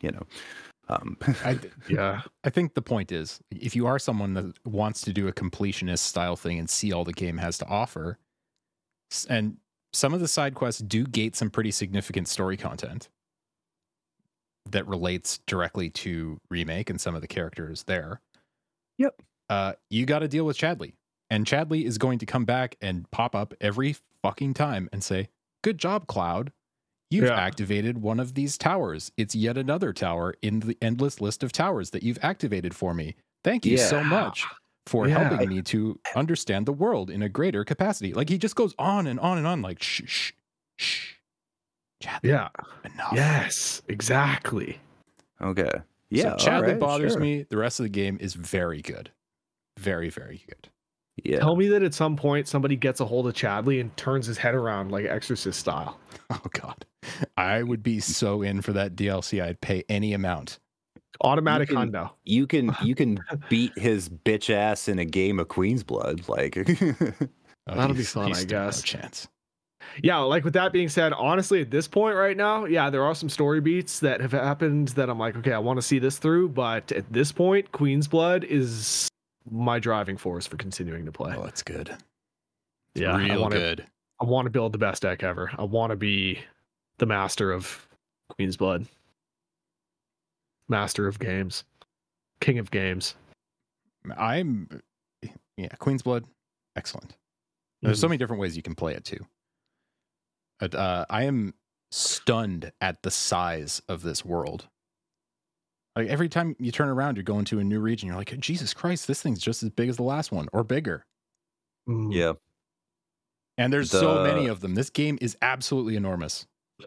Yeah, I think the point is, if you are someone that wants to do a completionist style thing and see all the game has to offer, and some of the side quests do gate some pretty significant story content that relates directly to Remake and some of the characters there. Yep. You got to deal with Chadley, and Chadley is going to come back and pop up every fucking time and say, "Good job, Cloud. You've activated one of these towers. It's yet another tower in the endless list of towers that you've activated for me. Thank you so much for helping me to understand the world in a greater capacity." Like, he just goes on and on and on, like, shh. Chadley, enough. Yes, exactly. Okay. Yeah. So Chadley right, bothers sure. me. The rest of the game is very good. Very, very good. Yeah. Tell me that at some point somebody gets a hold of Chadley and turns his head around like Exorcist style. Oh, God. I would be so in for that DLC. I'd pay any amount. Automatic hundo. You can beat his bitch ass in a game of Queen's Blood. Like, That'll be fun, I guess. No chance. Yeah, like with that being said, honestly, at this point right now, yeah, there are some story beats that have happened that I'm like, okay, I want to see this through. But at this point, Queen's Blood is my driving force for continuing to play. Oh, that's good. Yeah, real good. I want to build the best deck ever. I want to be the master of Queen's Blood. Master of games. King of games. Queen's Blood, excellent. There's so many different ways you can play it too. But I am stunned at the size of this world. Like, every time you turn around, you're going to a new region. You're like, Jesus Christ, this thing's just as big as the last one, or bigger. Yeah. And there's so many of them. This game is absolutely enormous.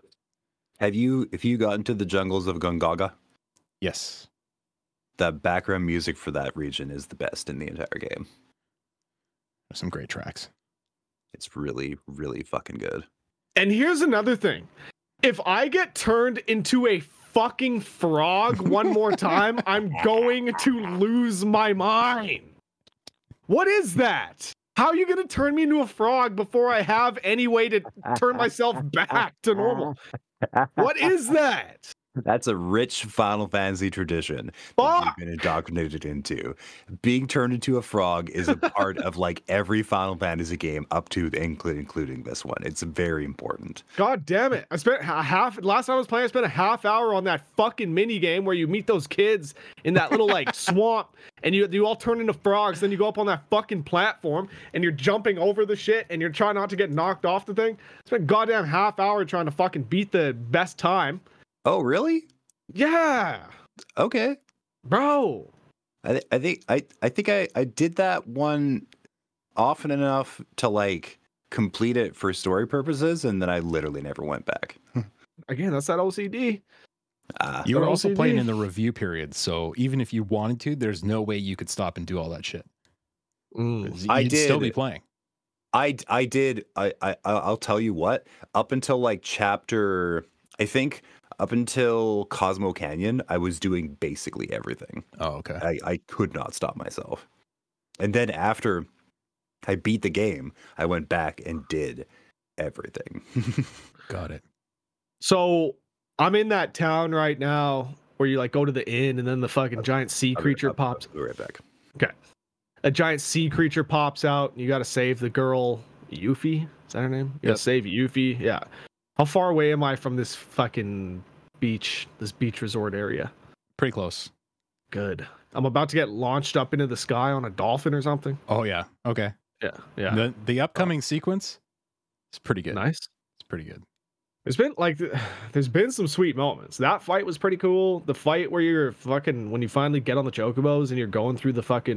If you got into the jungles of Gongaga? Yes. The background music for that region is the best in the entire game. There's some great tracks. It's really, really fucking good. And here's another thing. If I get turned into a fucking frog one more time, I'm going to lose my mind. What is that? How are you going to turn me into a frog before I have any way to turn myself back to normal? What is that? That's a rich Final Fantasy tradition that you've been indoctrinated into. Being turned into a frog is a part of like every Final Fantasy game up to including this one. It's very important. God damn it. I spent last time I was playing, I spent a half hour on that fucking mini game where you meet those kids in that little like swamp and you all turn into frogs. Then you go up on that fucking platform and you're jumping over the shit and you're trying not to get knocked off the thing. I spent a goddamn half hour trying to fucking beat the best time. Oh, really? Yeah. Okay. Bro. I think I did that one often enough to like complete it for story purposes, and then I literally never went back. Again, that's that OCD. You were also playing in the review period, so even if you wanted to, there's no way you could stop and do all that shit. You'd still be playing. I did. I'll tell you what. Up until like chapter, I think up until Cosmo Canyon, I was doing basically everything. Oh, okay. I could not stop myself. And then after I beat the game, I went back and did everything. Got it. So I'm in that town right now where you like go to the inn and then the fucking giant sea creature pops. I'll be right back. Okay. A giant sea creature pops out and you got to save the girl, Yuffie. Is that her name? You got to save Yuffie. Yeah. How far away am I from this fucking beach resort area? Pretty close. Good. I'm about to get launched up into the sky on a dolphin or something. Oh, yeah. Okay. Yeah. The upcoming sequence is pretty good. Nice. It's pretty good. There's been some sweet moments. That fight was pretty cool. The fight where you're fucking, when you finally get on the chocobos and you're going through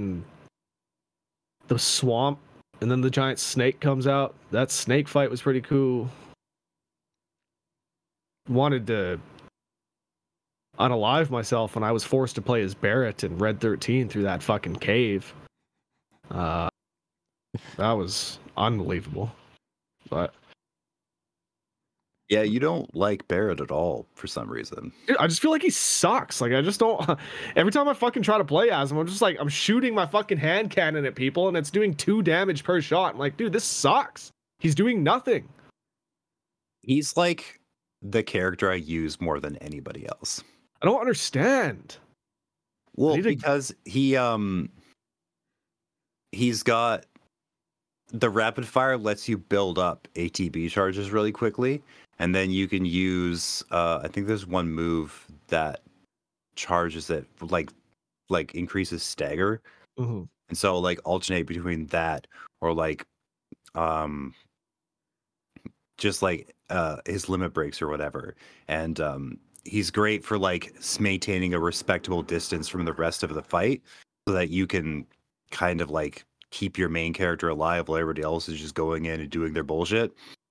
the swamp and then the giant snake comes out. That snake fight was pretty cool. Wanted to unalive myself when I was forced to play as Barret in Red 13 through that fucking cave. That was unbelievable. But Yeah, you don't like Barrett at all for some reason. Dude, I just feel like he sucks. Like I just don't. Every time I fucking try to play as him, I'm just like I'm shooting my fucking hand cannon at people, and it's doing 2 damage per shot. I'm like, dude, this sucks. He's doing nothing. He's like the character I use more than anybody else. I don't understand. Well, need to- because he's got the rapid fire lets you build up ATB charges really quickly, and then you can use I think there's one move that charges it like increases stagger. Mhm. And so like alternate between that or like just like his limit breaks or whatever. And he's great for like maintaining a respectable distance from the rest of the fight so that you can kind of like keep your main character alive while everybody else is just going in and doing their bullshit.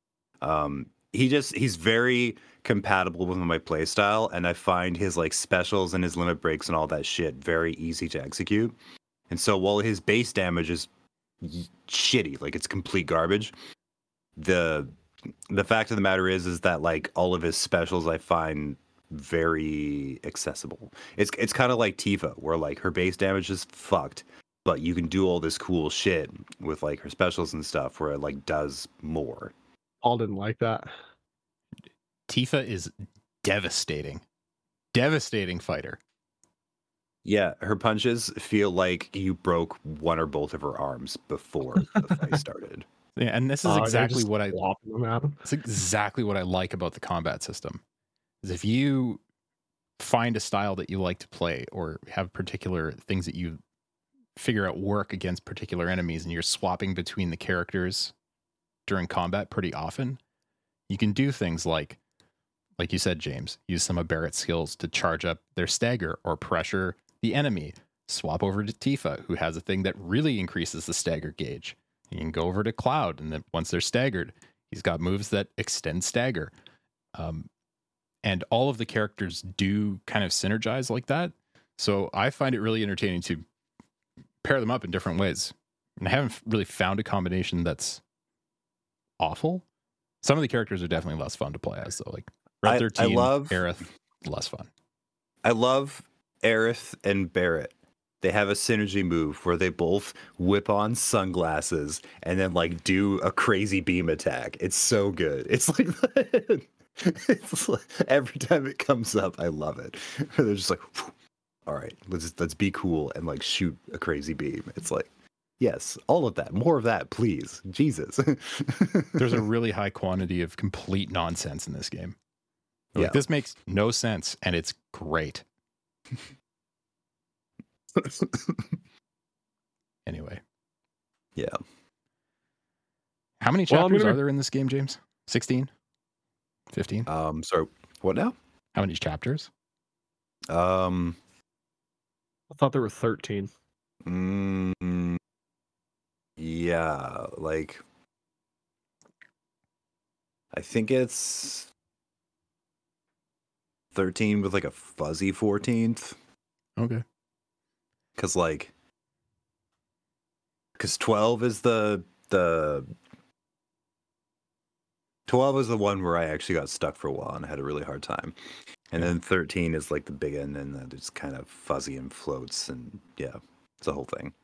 He's very compatible with my playstyle, and I find his like specials and his limit breaks and all that shit very easy to execute. And so while his base damage is shitty, like it's complete garbage, the fact of the matter is that like all of his specials I find very accessible. It's kind of like Tifa, where like her base damage is fucked, but you can do all this cool shit with like her specials and stuff where it like does more. Paul didn't like that. Tifa is devastating fighter. Yeah, her punches feel like you broke one or both of her arms before the fight started. Yeah, and this is They're exactly just what I flopping them at him. it's exactly what I like about the combat system. Is if you find a style that you like to play or have particular things that you figure out work against particular enemies and you're swapping between the characters during combat pretty often, you can do things like you said, James, use some of Barrett's skills to charge up their stagger or pressure the enemy. Swap over to Tifa, who has a thing that really increases the stagger gauge. You can go over to Cloud, and then once they're staggered, he's got moves that extend stagger. And all of the characters do kind of synergize like that. So I find it really entertaining to pair them up in different ways. And I haven't really found a combination that's awful. Some of the characters are definitely less fun to play as, though. Like Red 13, I love Aerith, less fun. I love Aerith and Barrett. They have a synergy move where they both whip on sunglasses and then like do a crazy beam attack. It's so good. It's like every time it comes up, I love it. They're just like, all right, let's be cool and like shoot a crazy beam. It's like, yes, all of that, more of that, please, Jesus. There's a really high quantity of complete nonsense in this game. Like, Yeah. this makes no sense, and it's great. Anyway, Yeah. how many Well, I'm chapters gonna- are there in this game, James? 16? 15? So what now? How many chapters? Um. I thought there were 13. Yeah, like I think it's 13 with like a fuzzy 14th, Okay. because 12 is the 12 is the one where I actually got stuck for a while and I had a really hard time. And then 13 is like the big end, and then it's kind of fuzzy and floats, and yeah, it's a whole thing.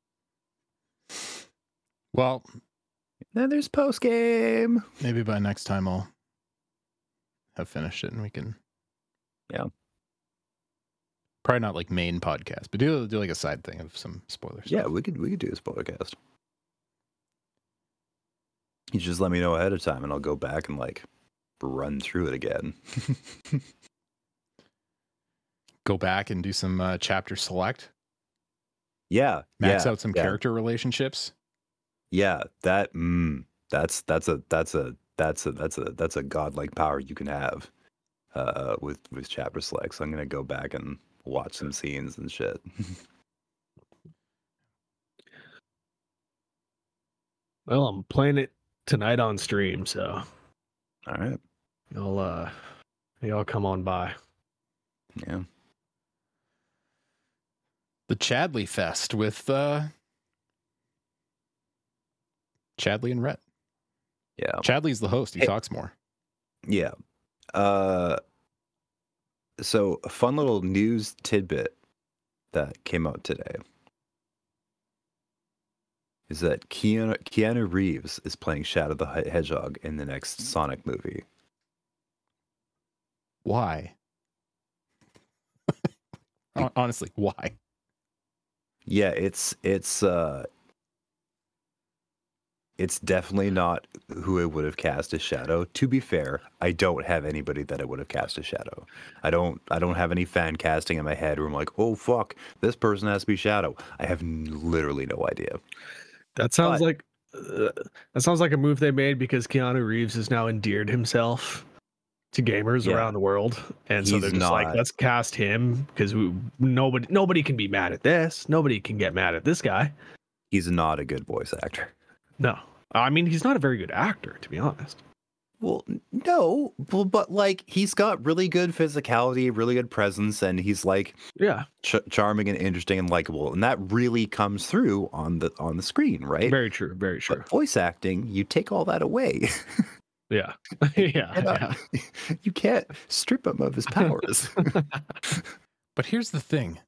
Well, Then there's post game. maybe by next time I'll have finished it and we can. Yeah. Probably not like main podcast, but do like a side thing of some spoilers. Yeah, we could do a spoiler cast. You just let me know ahead of time, and I'll go back and like run through it again. Go back and do some chapter select. Yeah, Max yeah, out some yeah, character relationships. Yeah, that's a godlike power you can have with chapter select. So I'm gonna go back and watch some scenes and shit. Well, I'm playing it tonight on stream, so All right. y'all come on by. Yeah. The Chadley Fest with Chadley and Rhett. Yeah. Chadley's the host. He Hey. talks more. Yeah. Uh, so a fun little news tidbit that came out today is that Keanu Reeves is playing Shadow the Hedgehog in the next Sonic movie. Why? Honestly, why? Yeah, it's definitely not who it would have cast as Shadow. To be fair, I don't have anybody that I would have cast as Shadow. I don't have any fan casting in my head where I'm like, oh fuck, this person has to be Shadow. I have literally no idea. That sounds But- like a move they made because Keanu Reeves has now endeared himself to gamers Yeah. around the world, and so they're He's just like, not- let's cast him because nobody can be mad at this. Nobody can get mad at this guy. He's not a good voice actor. No, I mean he's not a very good actor, to be honest. Well, no, but like he's got really good physicality, really good presence, and he's like Yeah, charming and interesting and likable, and that really comes through on the screen, right? very true, very true. But voice acting, you take all that away. Yeah, yeah. You can't strip him of his powers. But here's the thing.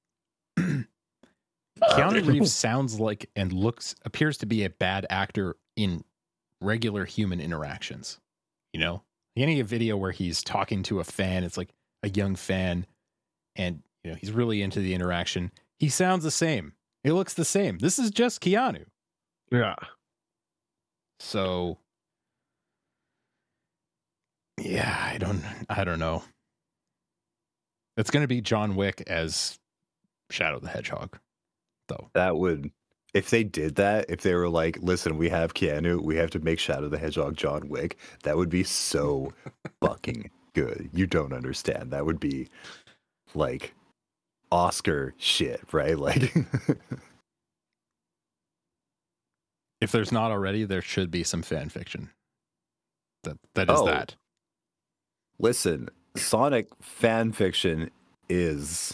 Keanu Reeves sounds like and appears to be a bad actor in regular human interactions. You know, any video where he's talking to a fan, it's like a young fan, and you know he's really into the interaction. He sounds the same. He looks the same. This is just Keanu. Yeah. So, yeah, I don't know. It's going to be John Wick as Shadow the Hedgehog, though. That would, if they did that, if they were like, listen, we have Keanu, we have to make Shadow the Hedgehog John Wick, that would be so fucking good. You don't understand. That would be like Oscar shit, right? Like, If there's not already, there should be some fan fiction. That is Oh. that. listen, Sonic fan fiction is,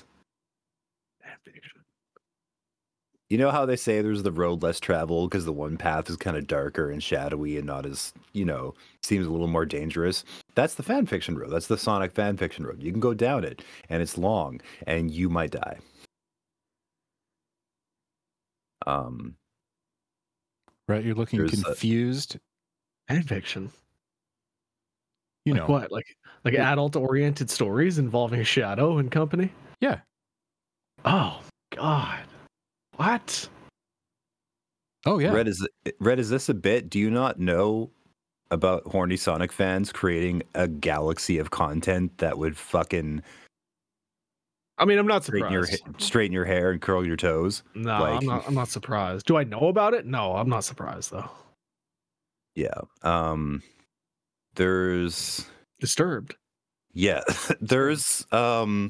you know how they say there's the road less traveled because the one path is kind of darker and shadowy and not as, seems a little more dangerous. That's the fan fiction road. That's the Sonic fan fiction road. You can go down it and it's long and you might die. Right? You're looking There's a- confused. Fan fiction. You Like know. what? Like adult-oriented stories involving Shadow and company? Yeah. Oh God. What? Oh, yeah. Red, is this a bit? Do you not know about horny Sonic fans creating a galaxy of content that would fucking I mean, I'm not surprised. straighten your hair and curl your toes? No, like- I'm not surprised. Do I know about it? No, I'm not surprised though. Yeah. There's Disturbed. Yeah, there's a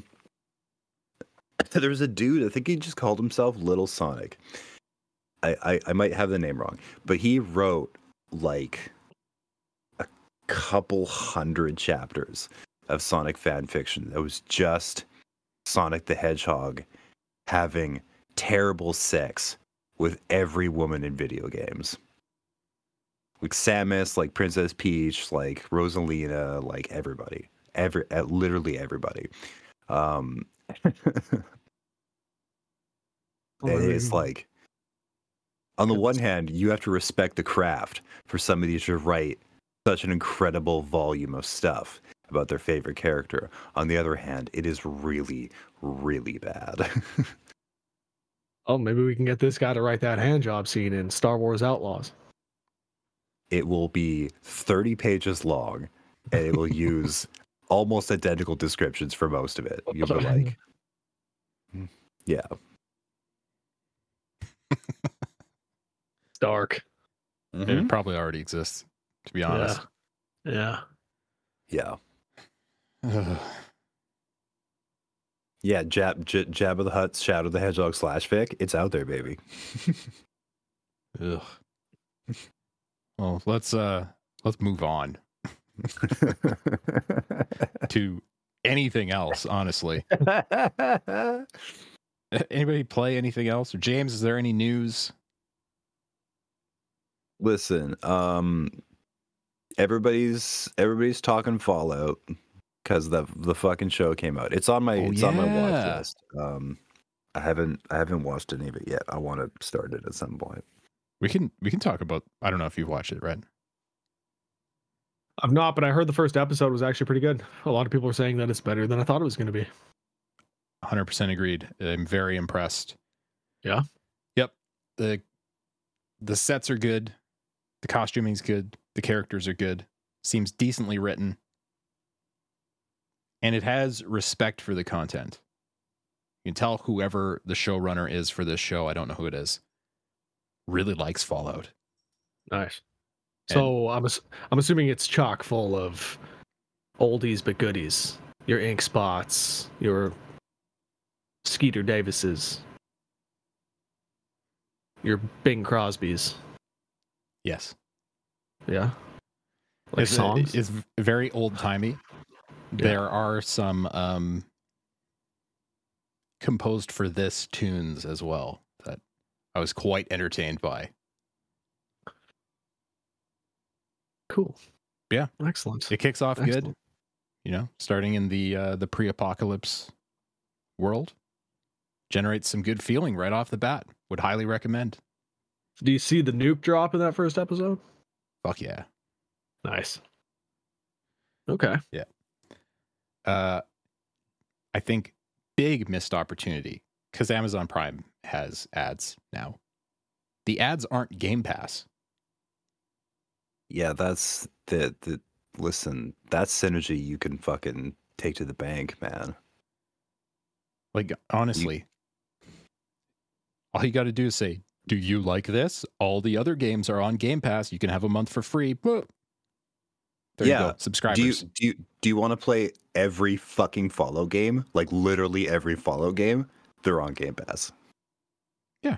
dude, I think he just called himself Little Sonic. I might have the name wrong, but he wrote like a couple hundred chapters of Sonic fan fiction that was just Sonic the Hedgehog having terrible sex with every woman in video games. Like Samus, like Princess Peach, like Rosalina, like everybody. Literally everybody. And it's like, on the one hand, you have to respect the craft for somebody to write such an incredible volume of stuff about their favorite character. On the other hand, it is really, really bad. Oh, maybe we can get this guy to write that hand job scene in Star Wars Outlaws. It will be 30 pages long, and it will use almost identical descriptions for most of it. You'll be like, yeah. Dark. It probably already exists, to be honest. Yeah. Yeah. Ugh. Yeah, Jabba the Hutt's Shadow the Hedgehog /fic. It's out there, baby. Ugh. Well, let's move on to anything else, honestly. Anybody play anything else? Or James, is there any news? Listen, everybody's talking Fallout because the fucking show came out. It's on my on my watch yeah. list. I haven't watched any of it yet. I want to start it at some point. We can talk about. I don't know if you've watched it, Red. I've not, but I heard the first episode was actually pretty good. A lot of people are saying that it's better than I thought it was going to be. 100% agreed. I'm very impressed. Yeah. Yep. The sets are good. The costuming's good. The characters are good. Seems decently written. And it has respect for the content. You can tell whoever the showrunner is for this show, I don't know who it is, really likes Fallout. Nice. So I'm assuming it's chock full of oldies but goodies. Your Ink Spots, your Skeeter Davises, your Bing Crosbys. Yes. Yeah. Like songs? It's very old-timey. There are some composed for this tunes as well that I was quite entertained by. Cool. Yeah. Excellent. It kicks off Excellent. good, you know, starting in the pre-apocalypse world. Generates some good feeling right off the bat. Would highly recommend. Do you see the nuke drop in that first episode? Fuck yeah. Nice. Okay. Yeah. I think big missed opportunity because Amazon Prime has ads now. The ads aren't Game Pass. Yeah, that's the listen, that's synergy you can fucking take to the bank, man. Like, honestly, all you got to do is say, do you like this? All the other games are on Game Pass. You can have a month for free. Boop. There you go. Subscribers. Do you want to play every fucking Fallout game? Like literally every Fallout game? They're on Game Pass. Yeah.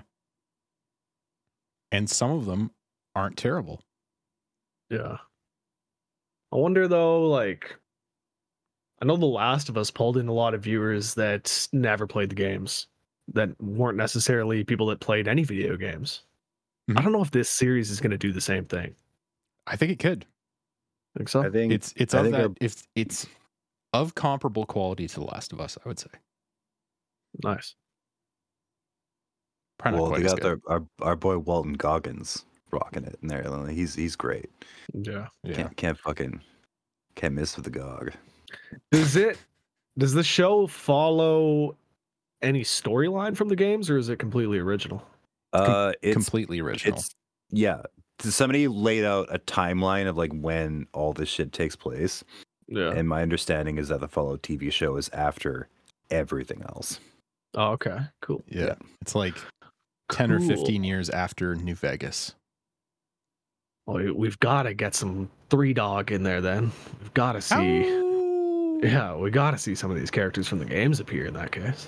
And some of them aren't terrible. Yeah. I wonder though, like, I know The Last of Us pulled in a lot of viewers that never played the games, that weren't necessarily people that played any video games. Mhm. I don't know if this series is going to do the same thing. I think it could. Think so? I think It's I of think that. our- If it's of comparable quality to The Last of Us, I would say. Nice. Probably not well, quite they as got good. our boy Walton Goggins rocking it in there. He's great. Yeah. Yeah. Can't miss with the Gog. Does the show follow any storyline from the games, or is it completely original? It's Completely original. It's yeah. Somebody laid out a timeline of like when all this shit takes place, Yeah. and my understanding is that the Fallout TV show is after everything else. Oh, okay. Cool. Yeah. It's like 10 or Cool. 15 years after New Vegas. Well, we've got to get some Three Dog in there then. We've got to see. Ow! Yeah, we got to see some of these characters from the games appear in that case.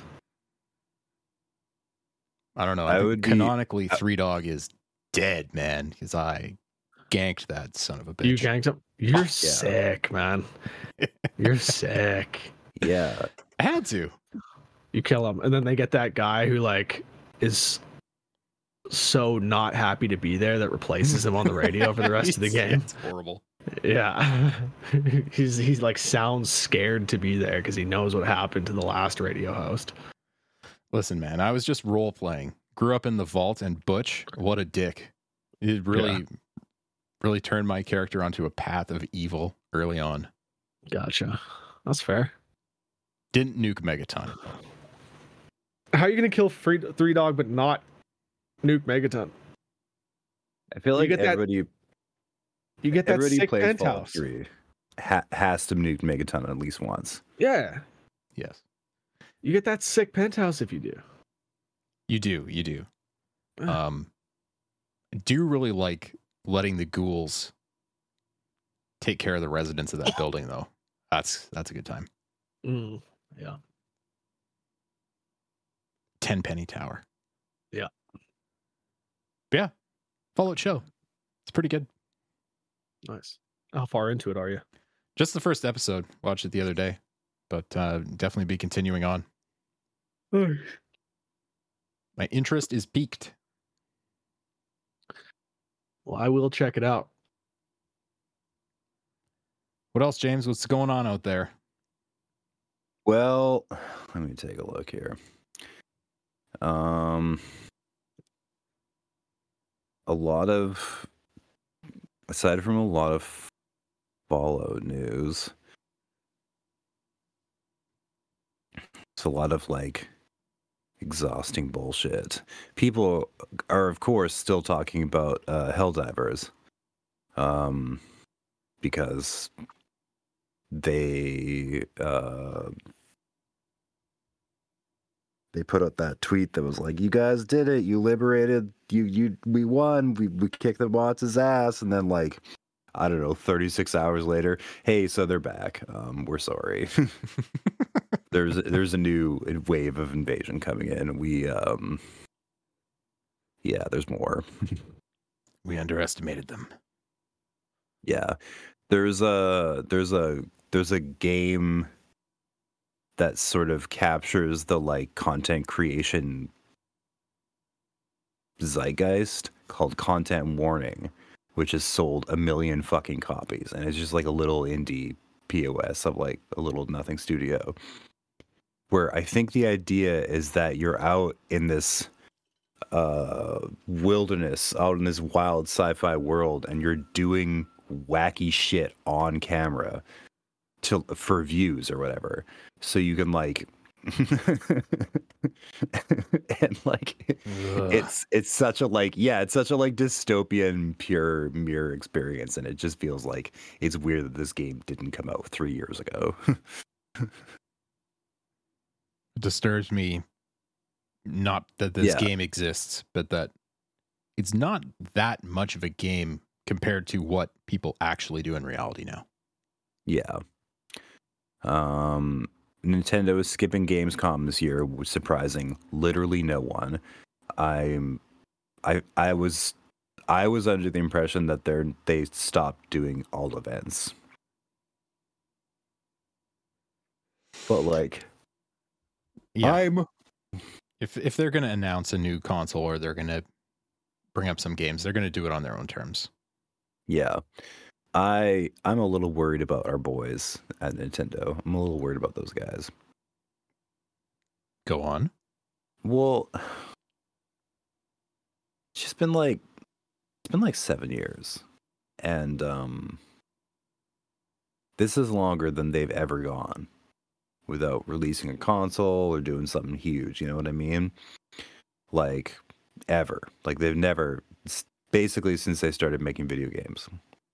I don't know. I I think would be- canonically, Three Dog is dead, man, because I ganked that son of a bitch. You ganked him. You're sick, man. You're sick. Yeah, I had to. You kill him, and then they get that guy who like is so not happy to be there that replaces him on the radio for the rest of the game. It's horrible. Yeah, he's like sounds scared to be there because he knows what happened to the last radio host. Listen, man, I was just role playing. Grew up in the vault, and Butch, what a dick. It really turned my character onto a path of evil early on. Gotcha. That's fair. Didn't nuke Megaton. How are you gonna kill Three Dog but not nuke Megaton? I feel You like get that- everybody You get that everybody sick plays Fallout penthouse. 3 has to nuke Megaton at least once. Yeah, Yes. you get that sick penthouse if you do. You do. You do. Yeah. I do really like letting the ghouls take care of the residents of that building, though. That's a good time. Yeah. 10 Penny Tower. Yeah. Yeah. Fallout show. It's pretty good. Nice. How far into it are you? Just the first episode. Watched it the other day, but definitely be continuing on. My interest is piqued. Well, I will check it out. What else, James? What's going on out there? Well, let me take a look here. Aside from a lot of Fallout news, it's a lot of like exhausting bullshit. People are, of course, still talking about Helldivers, because they put out that tweet that was like, "You guys did it! You liberated! We won! We kicked the bots' ass!" And then, like, I don't know, 36 hours later, hey, so they're back. We're sorry. There's a new wave of invasion coming in. Yeah, there's more. We underestimated them. Yeah, there's a game that sort of captures the like content creation zeitgeist called Content Warning, which has sold 1 million fucking copies, and it's just like a little indie POS of like a little nothing studio, where I think the idea is that you're out in this wilderness, out in this wild sci-fi world, and you're doing wacky shit on camera for views or whatever, so you can like and like it's such a like dystopian pure mirror experience, and it just feels like it's weird that this game didn't come out 3 years ago. It disturbs me, not that this game exists, but that it's not that much of a game compared to what people actually do in reality now. Yeah. Nintendo is skipping Gamescom this year, surprising literally no one. I was under the impression that they stopped doing all events. But like, yeah, if they're going to announce a new console or they're going to bring up some games, they're going to do it on their own terms. Yeah. I'm a little worried about our boys at Nintendo. I'm a little worried about those guys. Go on. Well, it's been like 7 years, and this is longer than they've ever gone without releasing a console or doing something huge. You know what I mean? Like, ever. Like, they've never, basically since they started making video games.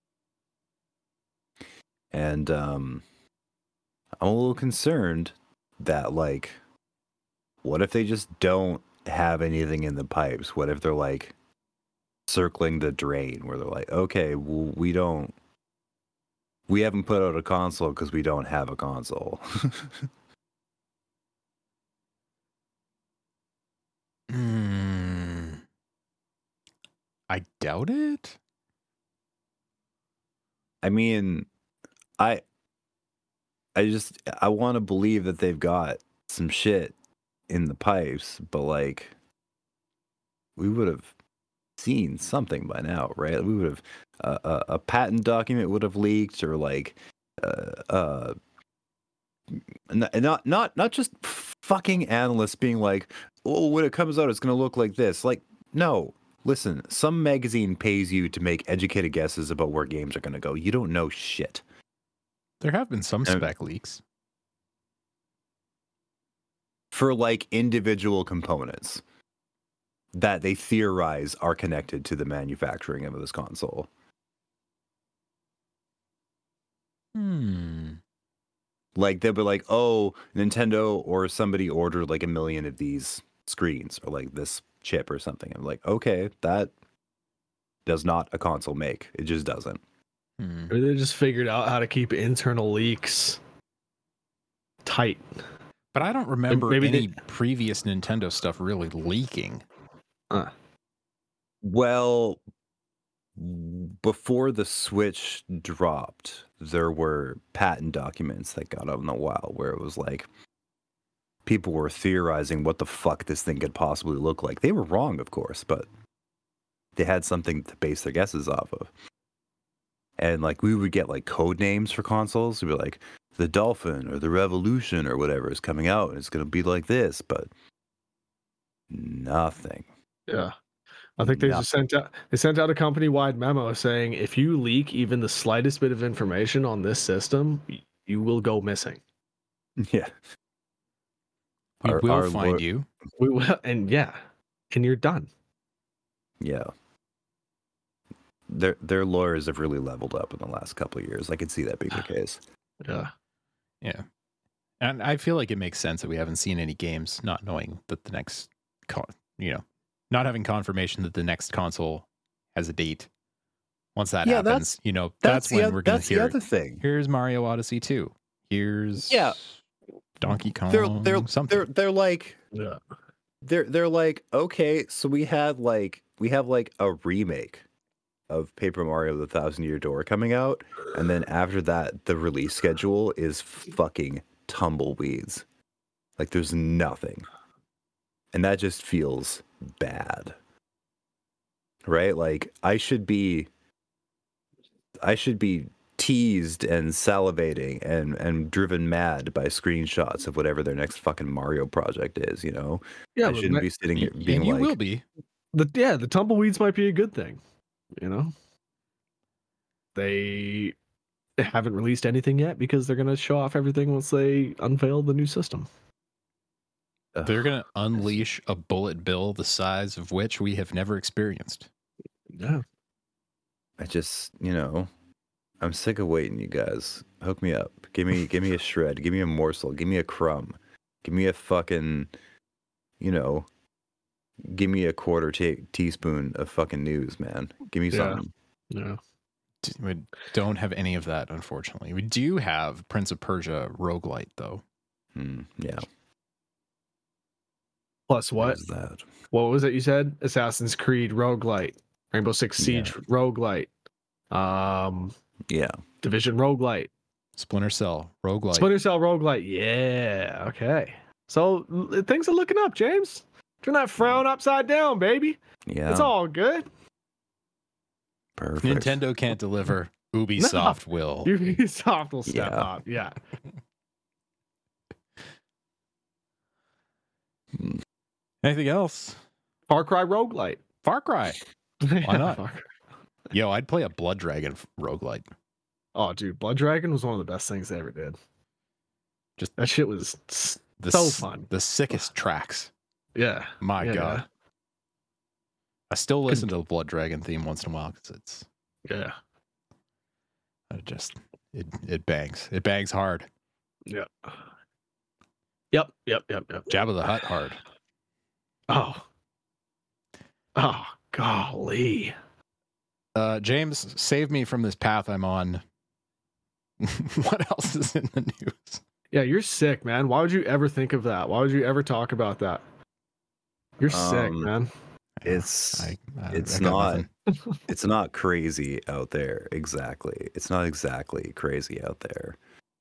And I'm a little concerned that, like, what if they just don't have anything in the pipes? What if they're like circling the drain, where they're like, okay, well, we haven't put out a console because we don't have a console. I doubt it. I mean, I want to believe that they've got some shit in the pipes, but like, we would have seen something by now, right? We would have a patent document would have leaked, or like not just fucking analysts being like, oh, when it comes out it's going to look like this. Like, no, listen, some magazine pays you to make educated guesses about where games are going to go. You don't know shit. There have been some spec leaks for like individual components that they theorize are connected to the manufacturing of this console. Like, they'll be like, oh, Nintendo or somebody ordered like 1 million of these screens, or like this chip or something. I'm like, okay, that does not a console make. It just doesn't. Or they just figured out how to keep internal leaks tight. But I don't remember any previous Nintendo stuff really leaking. Well, before the Switch dropped, there were patent documents that got out in the wild where it was like people were theorizing what the fuck this thing could possibly look like. They were wrong, of course, but they had something to base their guesses off of. and like we would get like code names for consoles. We'd be like the Dolphin or the Revolution or whatever is coming out, and it's going to be like this, but nothing. Yeah. I think they just sent out a company-wide memo saying if you leak even the slightest bit of information on this system, you will go missing. Yeah. We Our- will our find lord- you. We will, and you're done. Yeah. Their lawyers have really leveled up in the last couple of years. I could see that being the case. Yeah. Yeah. And I feel like it makes sense that we haven't seen any games not knowing that the next, not having confirmation that the next console has a date. Once that Yeah, happens, that's when we're going to hear, the other thing. here's Mario Odyssey 2. Here's Donkey Kong. They're like Yeah. they're like, okay, so we have like a remake of Paper Mario: The Thousand Year Door coming out, and then after that the release schedule is fucking tumbleweeds. Like there's nothing. And that just feels bad. Right? Like I should be teased and salivating and driven mad by screenshots of whatever their next fucking Mario project is, you know? Yeah, I shouldn't be sitting here being And you like, will be. the tumbleweeds might be a good thing. They haven't released anything yet because they're going to show off everything once they unveil the new system. "Ugh, They're going to unleash a bullet bill the size of which we have never experienced. Yeah. I just, I'm sick of waiting, you guys. Hook me up. Give me a shred. Give me a morsel. Give me a crumb. Give me a fucking, give me a quarter teaspoon of fucking news, man. Give me Yeah. something. Yeah. We don't have any of that, unfortunately. We do have Prince of Persia roguelite, though. Yeah. Plus what? There's that. What was it you said? Assassin's Creed roguelite, Rainbow Six Siege roguelite, Yeah. Division roguelite, Splinter Cell roguelite. Splinter Cell roguelite. Yeah, okay. So things are looking up, James. Turn that frown upside down, baby. Yeah. It's all good. Perfect. Nintendo can't deliver. Ubisoft will. Ubisoft will step Yeah. up. Yeah. Anything else? Far Cry roguelite. Far Cry. Why not? Far Cry. Yo, I'd play a Blood Dragon roguelite. Oh, dude, Blood Dragon was one of the best things they ever did. Just that shit was so fun. The sickest tracks. Yeah. My Yeah, God. yeah. I still listen to the Blood Dragon theme once in a while because Yeah. it bangs. It bangs hard. Yeah. Yep. Jabba the Hutt hard. Oh, golly. James, save me from this path I'm on. What else is in the news? Yeah, you're sick, man. Why would you ever think of that? Why would you ever talk about that? You're sick, man. It's I it's got not nothing. it's not crazy out there. Exactly. It's not exactly crazy out there.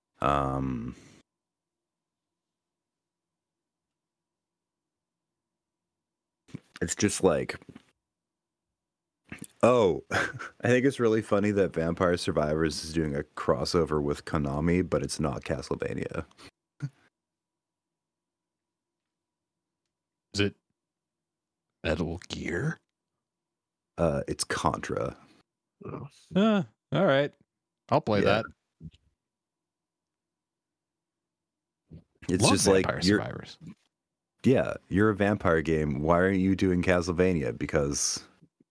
It's just like, oh, I think it's really funny that Vampire Survivors is doing a crossover with Konami, but it's not Castlevania. Is it Metal Gear? It's Contra. All right. I'll play Yeah. that. It's Love just like Vampire you're Survivors. you're a vampire game. Why aren't you doing Castlevania? Because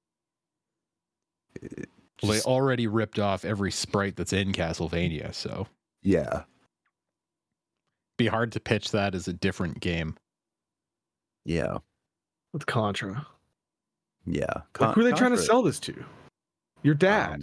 Well, they already ripped off every sprite that's in Castlevania, so yeah. be hard to pitch that as a different game. Yeah. With Contra. Yeah. Like, who are they trying to Contra, sell this to? Your dad.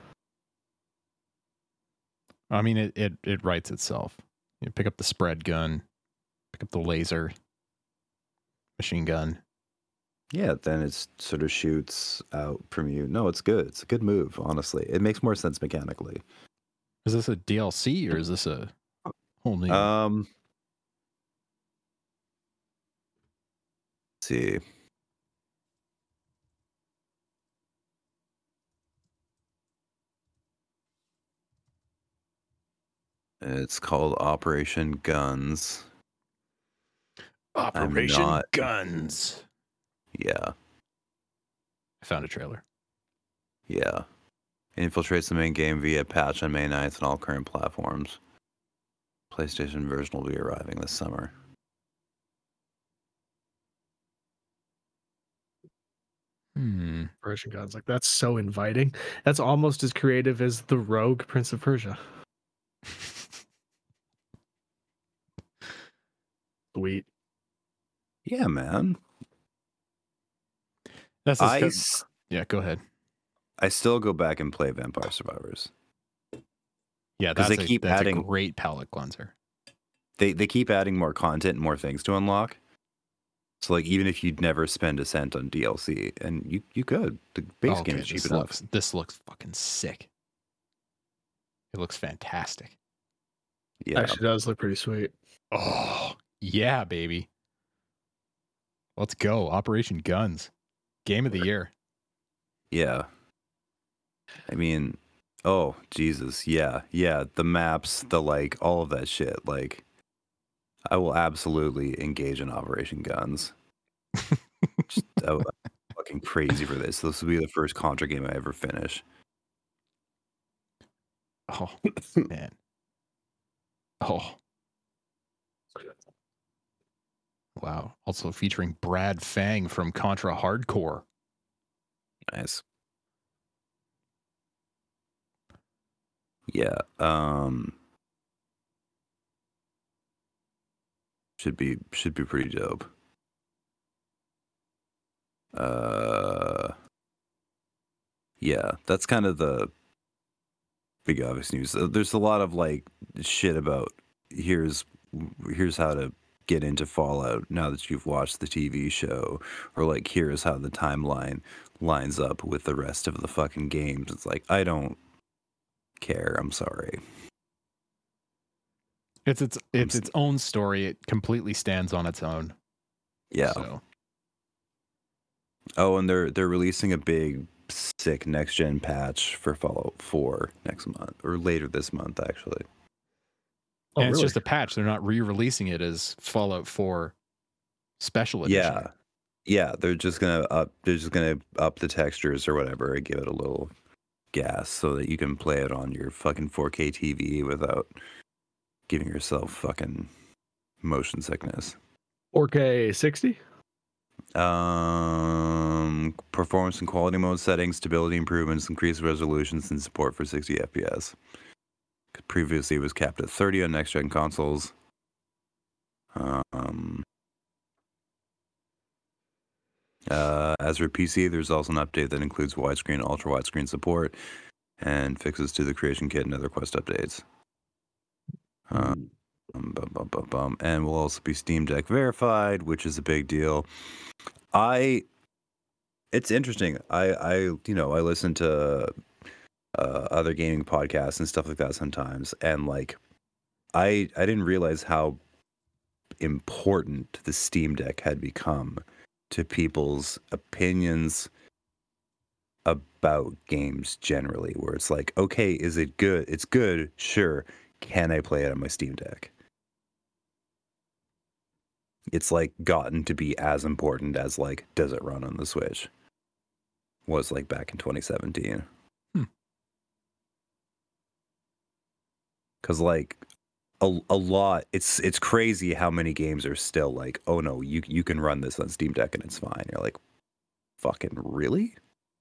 I mean, it writes itself. You pick up the spread gun, pick up the laser, machine gun. Yeah, then it sort of shoots out from you. No, it's good. It's a good move, honestly. It makes more sense mechanically. Is this a DLC or is this a whole new? Let's see. It's called Operation Guns. Operation not- Guns. Yeah, I found a trailer. yeah. Infiltrates the main game via patch on May 9th on all current platforms. PlayStation version will be arriving this summer. Persian Guns. Like, that's so inviting. That's almost as creative as the Rogue Prince of Persia. Sweet. Yeah, man. That's I, a s- yeah. Go ahead. I still go back and play Vampire Survivors. Yeah, 'Cause that's they keep that's adding- a great palate cleanser. They keep adding more content and more things to unlock. So like even if you'd never spend a cent on DLC, and you could, the base game is cheap enough. This looks fucking sick. It looks fantastic. Yeah, Actually does look pretty sweet. Oh yeah, baby. Let's go. Operation Guns. Game of the year. yeah. I mean, oh Jesus, yeah. The maps, the like, all of that shit. Like, I will absolutely engage in Operation Guns. Just, I'm fucking crazy for this. This will be the first Contra game I ever finish. Oh man. Oh wow. Also featuring Brad Fang from Contra Hardcore. Nice. Yeah. Should be pretty dope. Yeah, that's kind of the big obvious news. There's a lot of like shit about here's how to get into Fallout now that you've watched the TV show, or like here's how the timeline lines up with the rest of the fucking games. It's like, I don't care. I'm sorry. It's its own story. It completely stands on its own. Yeah. So. Oh, and they're releasing a big sick next gen patch for Fallout 4 next month, or later this month actually. Oh, And it's really? just a patch. They're not re-releasing it as Fallout 4 special edition. Yeah, they're just gonna up the textures or whatever and give it a little gas so that you can play it on your fucking 4K TV without giving yourself fucking motion sickness. 4K 60? Performance and quality mode settings, stability improvements, increased resolutions, and support for 60 FPS. Previously, it was capped at 30 on next-gen consoles. As for PC, there's also an update that includes widescreen, ultra-widescreen support, and fixes to the Creation Kit and other Quest updates. And will also be Steam Deck verified, which is a big deal. It's interesting. I listen to other gaming podcasts and stuff like that sometimes, and like I didn't realize how important the Steam Deck had become to people's opinions about games generally, where it's like, okay, is it good? It's good, sure. Can I play it on my Steam Deck? It's like gotten to be as important as like, does it run on the Switch? Was like back in 2017. Because like a lot, it's crazy how many games are still like, oh no, you can run this on Steam Deck and it's fine. You're like, fucking really?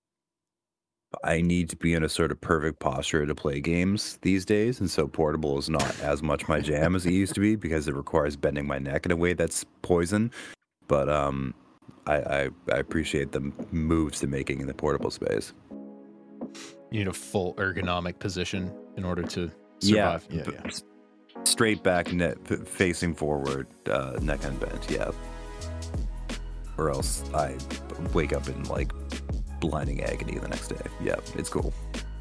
I need to be in a sort of perfect posture to play games these days, and so portable is not as much my jam as it used to be because it requires bending my neck in a way that's poison. But I appreciate the moves they're making in the portable space. You need a full ergonomic position in order to survive. Yeah. Straight back, facing forward, neck unbent. Yeah. Or else I wake up in like blinding agony the next day. Yeah, it's cool.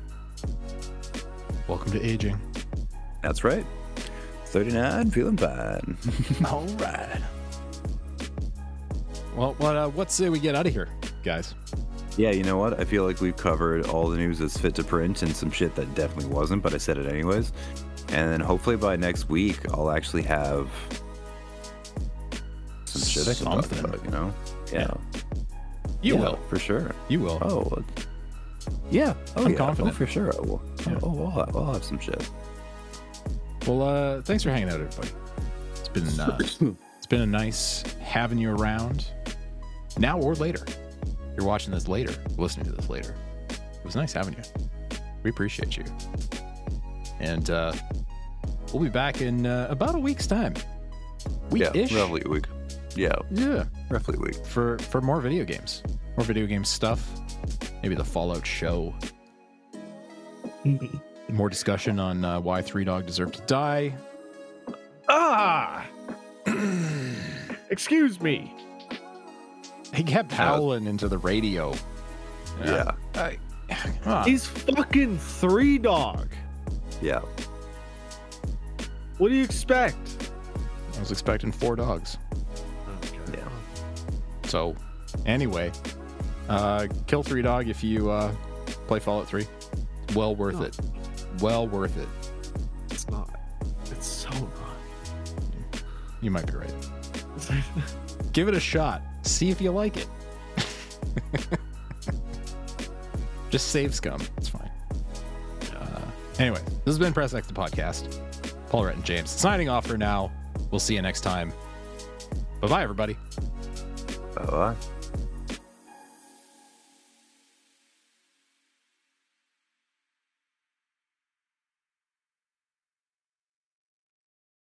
Welcome to aging. That's right. 39, feeling fine. All right. Well, what say we get out of here, guys? Yeah, you know what? I feel like we've covered all the news that's fit to print and some shit that definitely wasn't, but I said it anyways. And then hopefully by next week, I'll actually have some shit I can talk Something. about, you know? Yeah. You Yeah, will. for sure. You will. Oh, yeah. Oh, I'm yeah. confident. Oh, for sure. I will. Yeah. Oh, I'll have some shit. Well, thanks for hanging out, everybody. It's been a nice having you around. Now or later. You're watching this later, listening to this later. It was nice having you. We appreciate you. And we'll be back in about a week's time. Week-ish. Yeah, roughly a week. Yeah, Yeah. roughly a week. For more video games. More video game stuff. Maybe the Fallout show. More discussion on why Three Dog deserved to die. Excuse me. He kept howling into the radio. Yeah. Come on. He's fucking 3 Dog. Yeah. What do you expect? I was expecting 4 dogs. Yeah. So, anyway, kill 3 Dog if you play Fallout 3. Well worth No. it. Well worth it. It's not. It's so not. You might be right. Give it a shot. See if you like it. Just save scum. It's fine. Anyway, this has been Press X the podcast. Paul Rhett and James signing off for now. We'll see you next time. Bye-bye, everybody. Bye.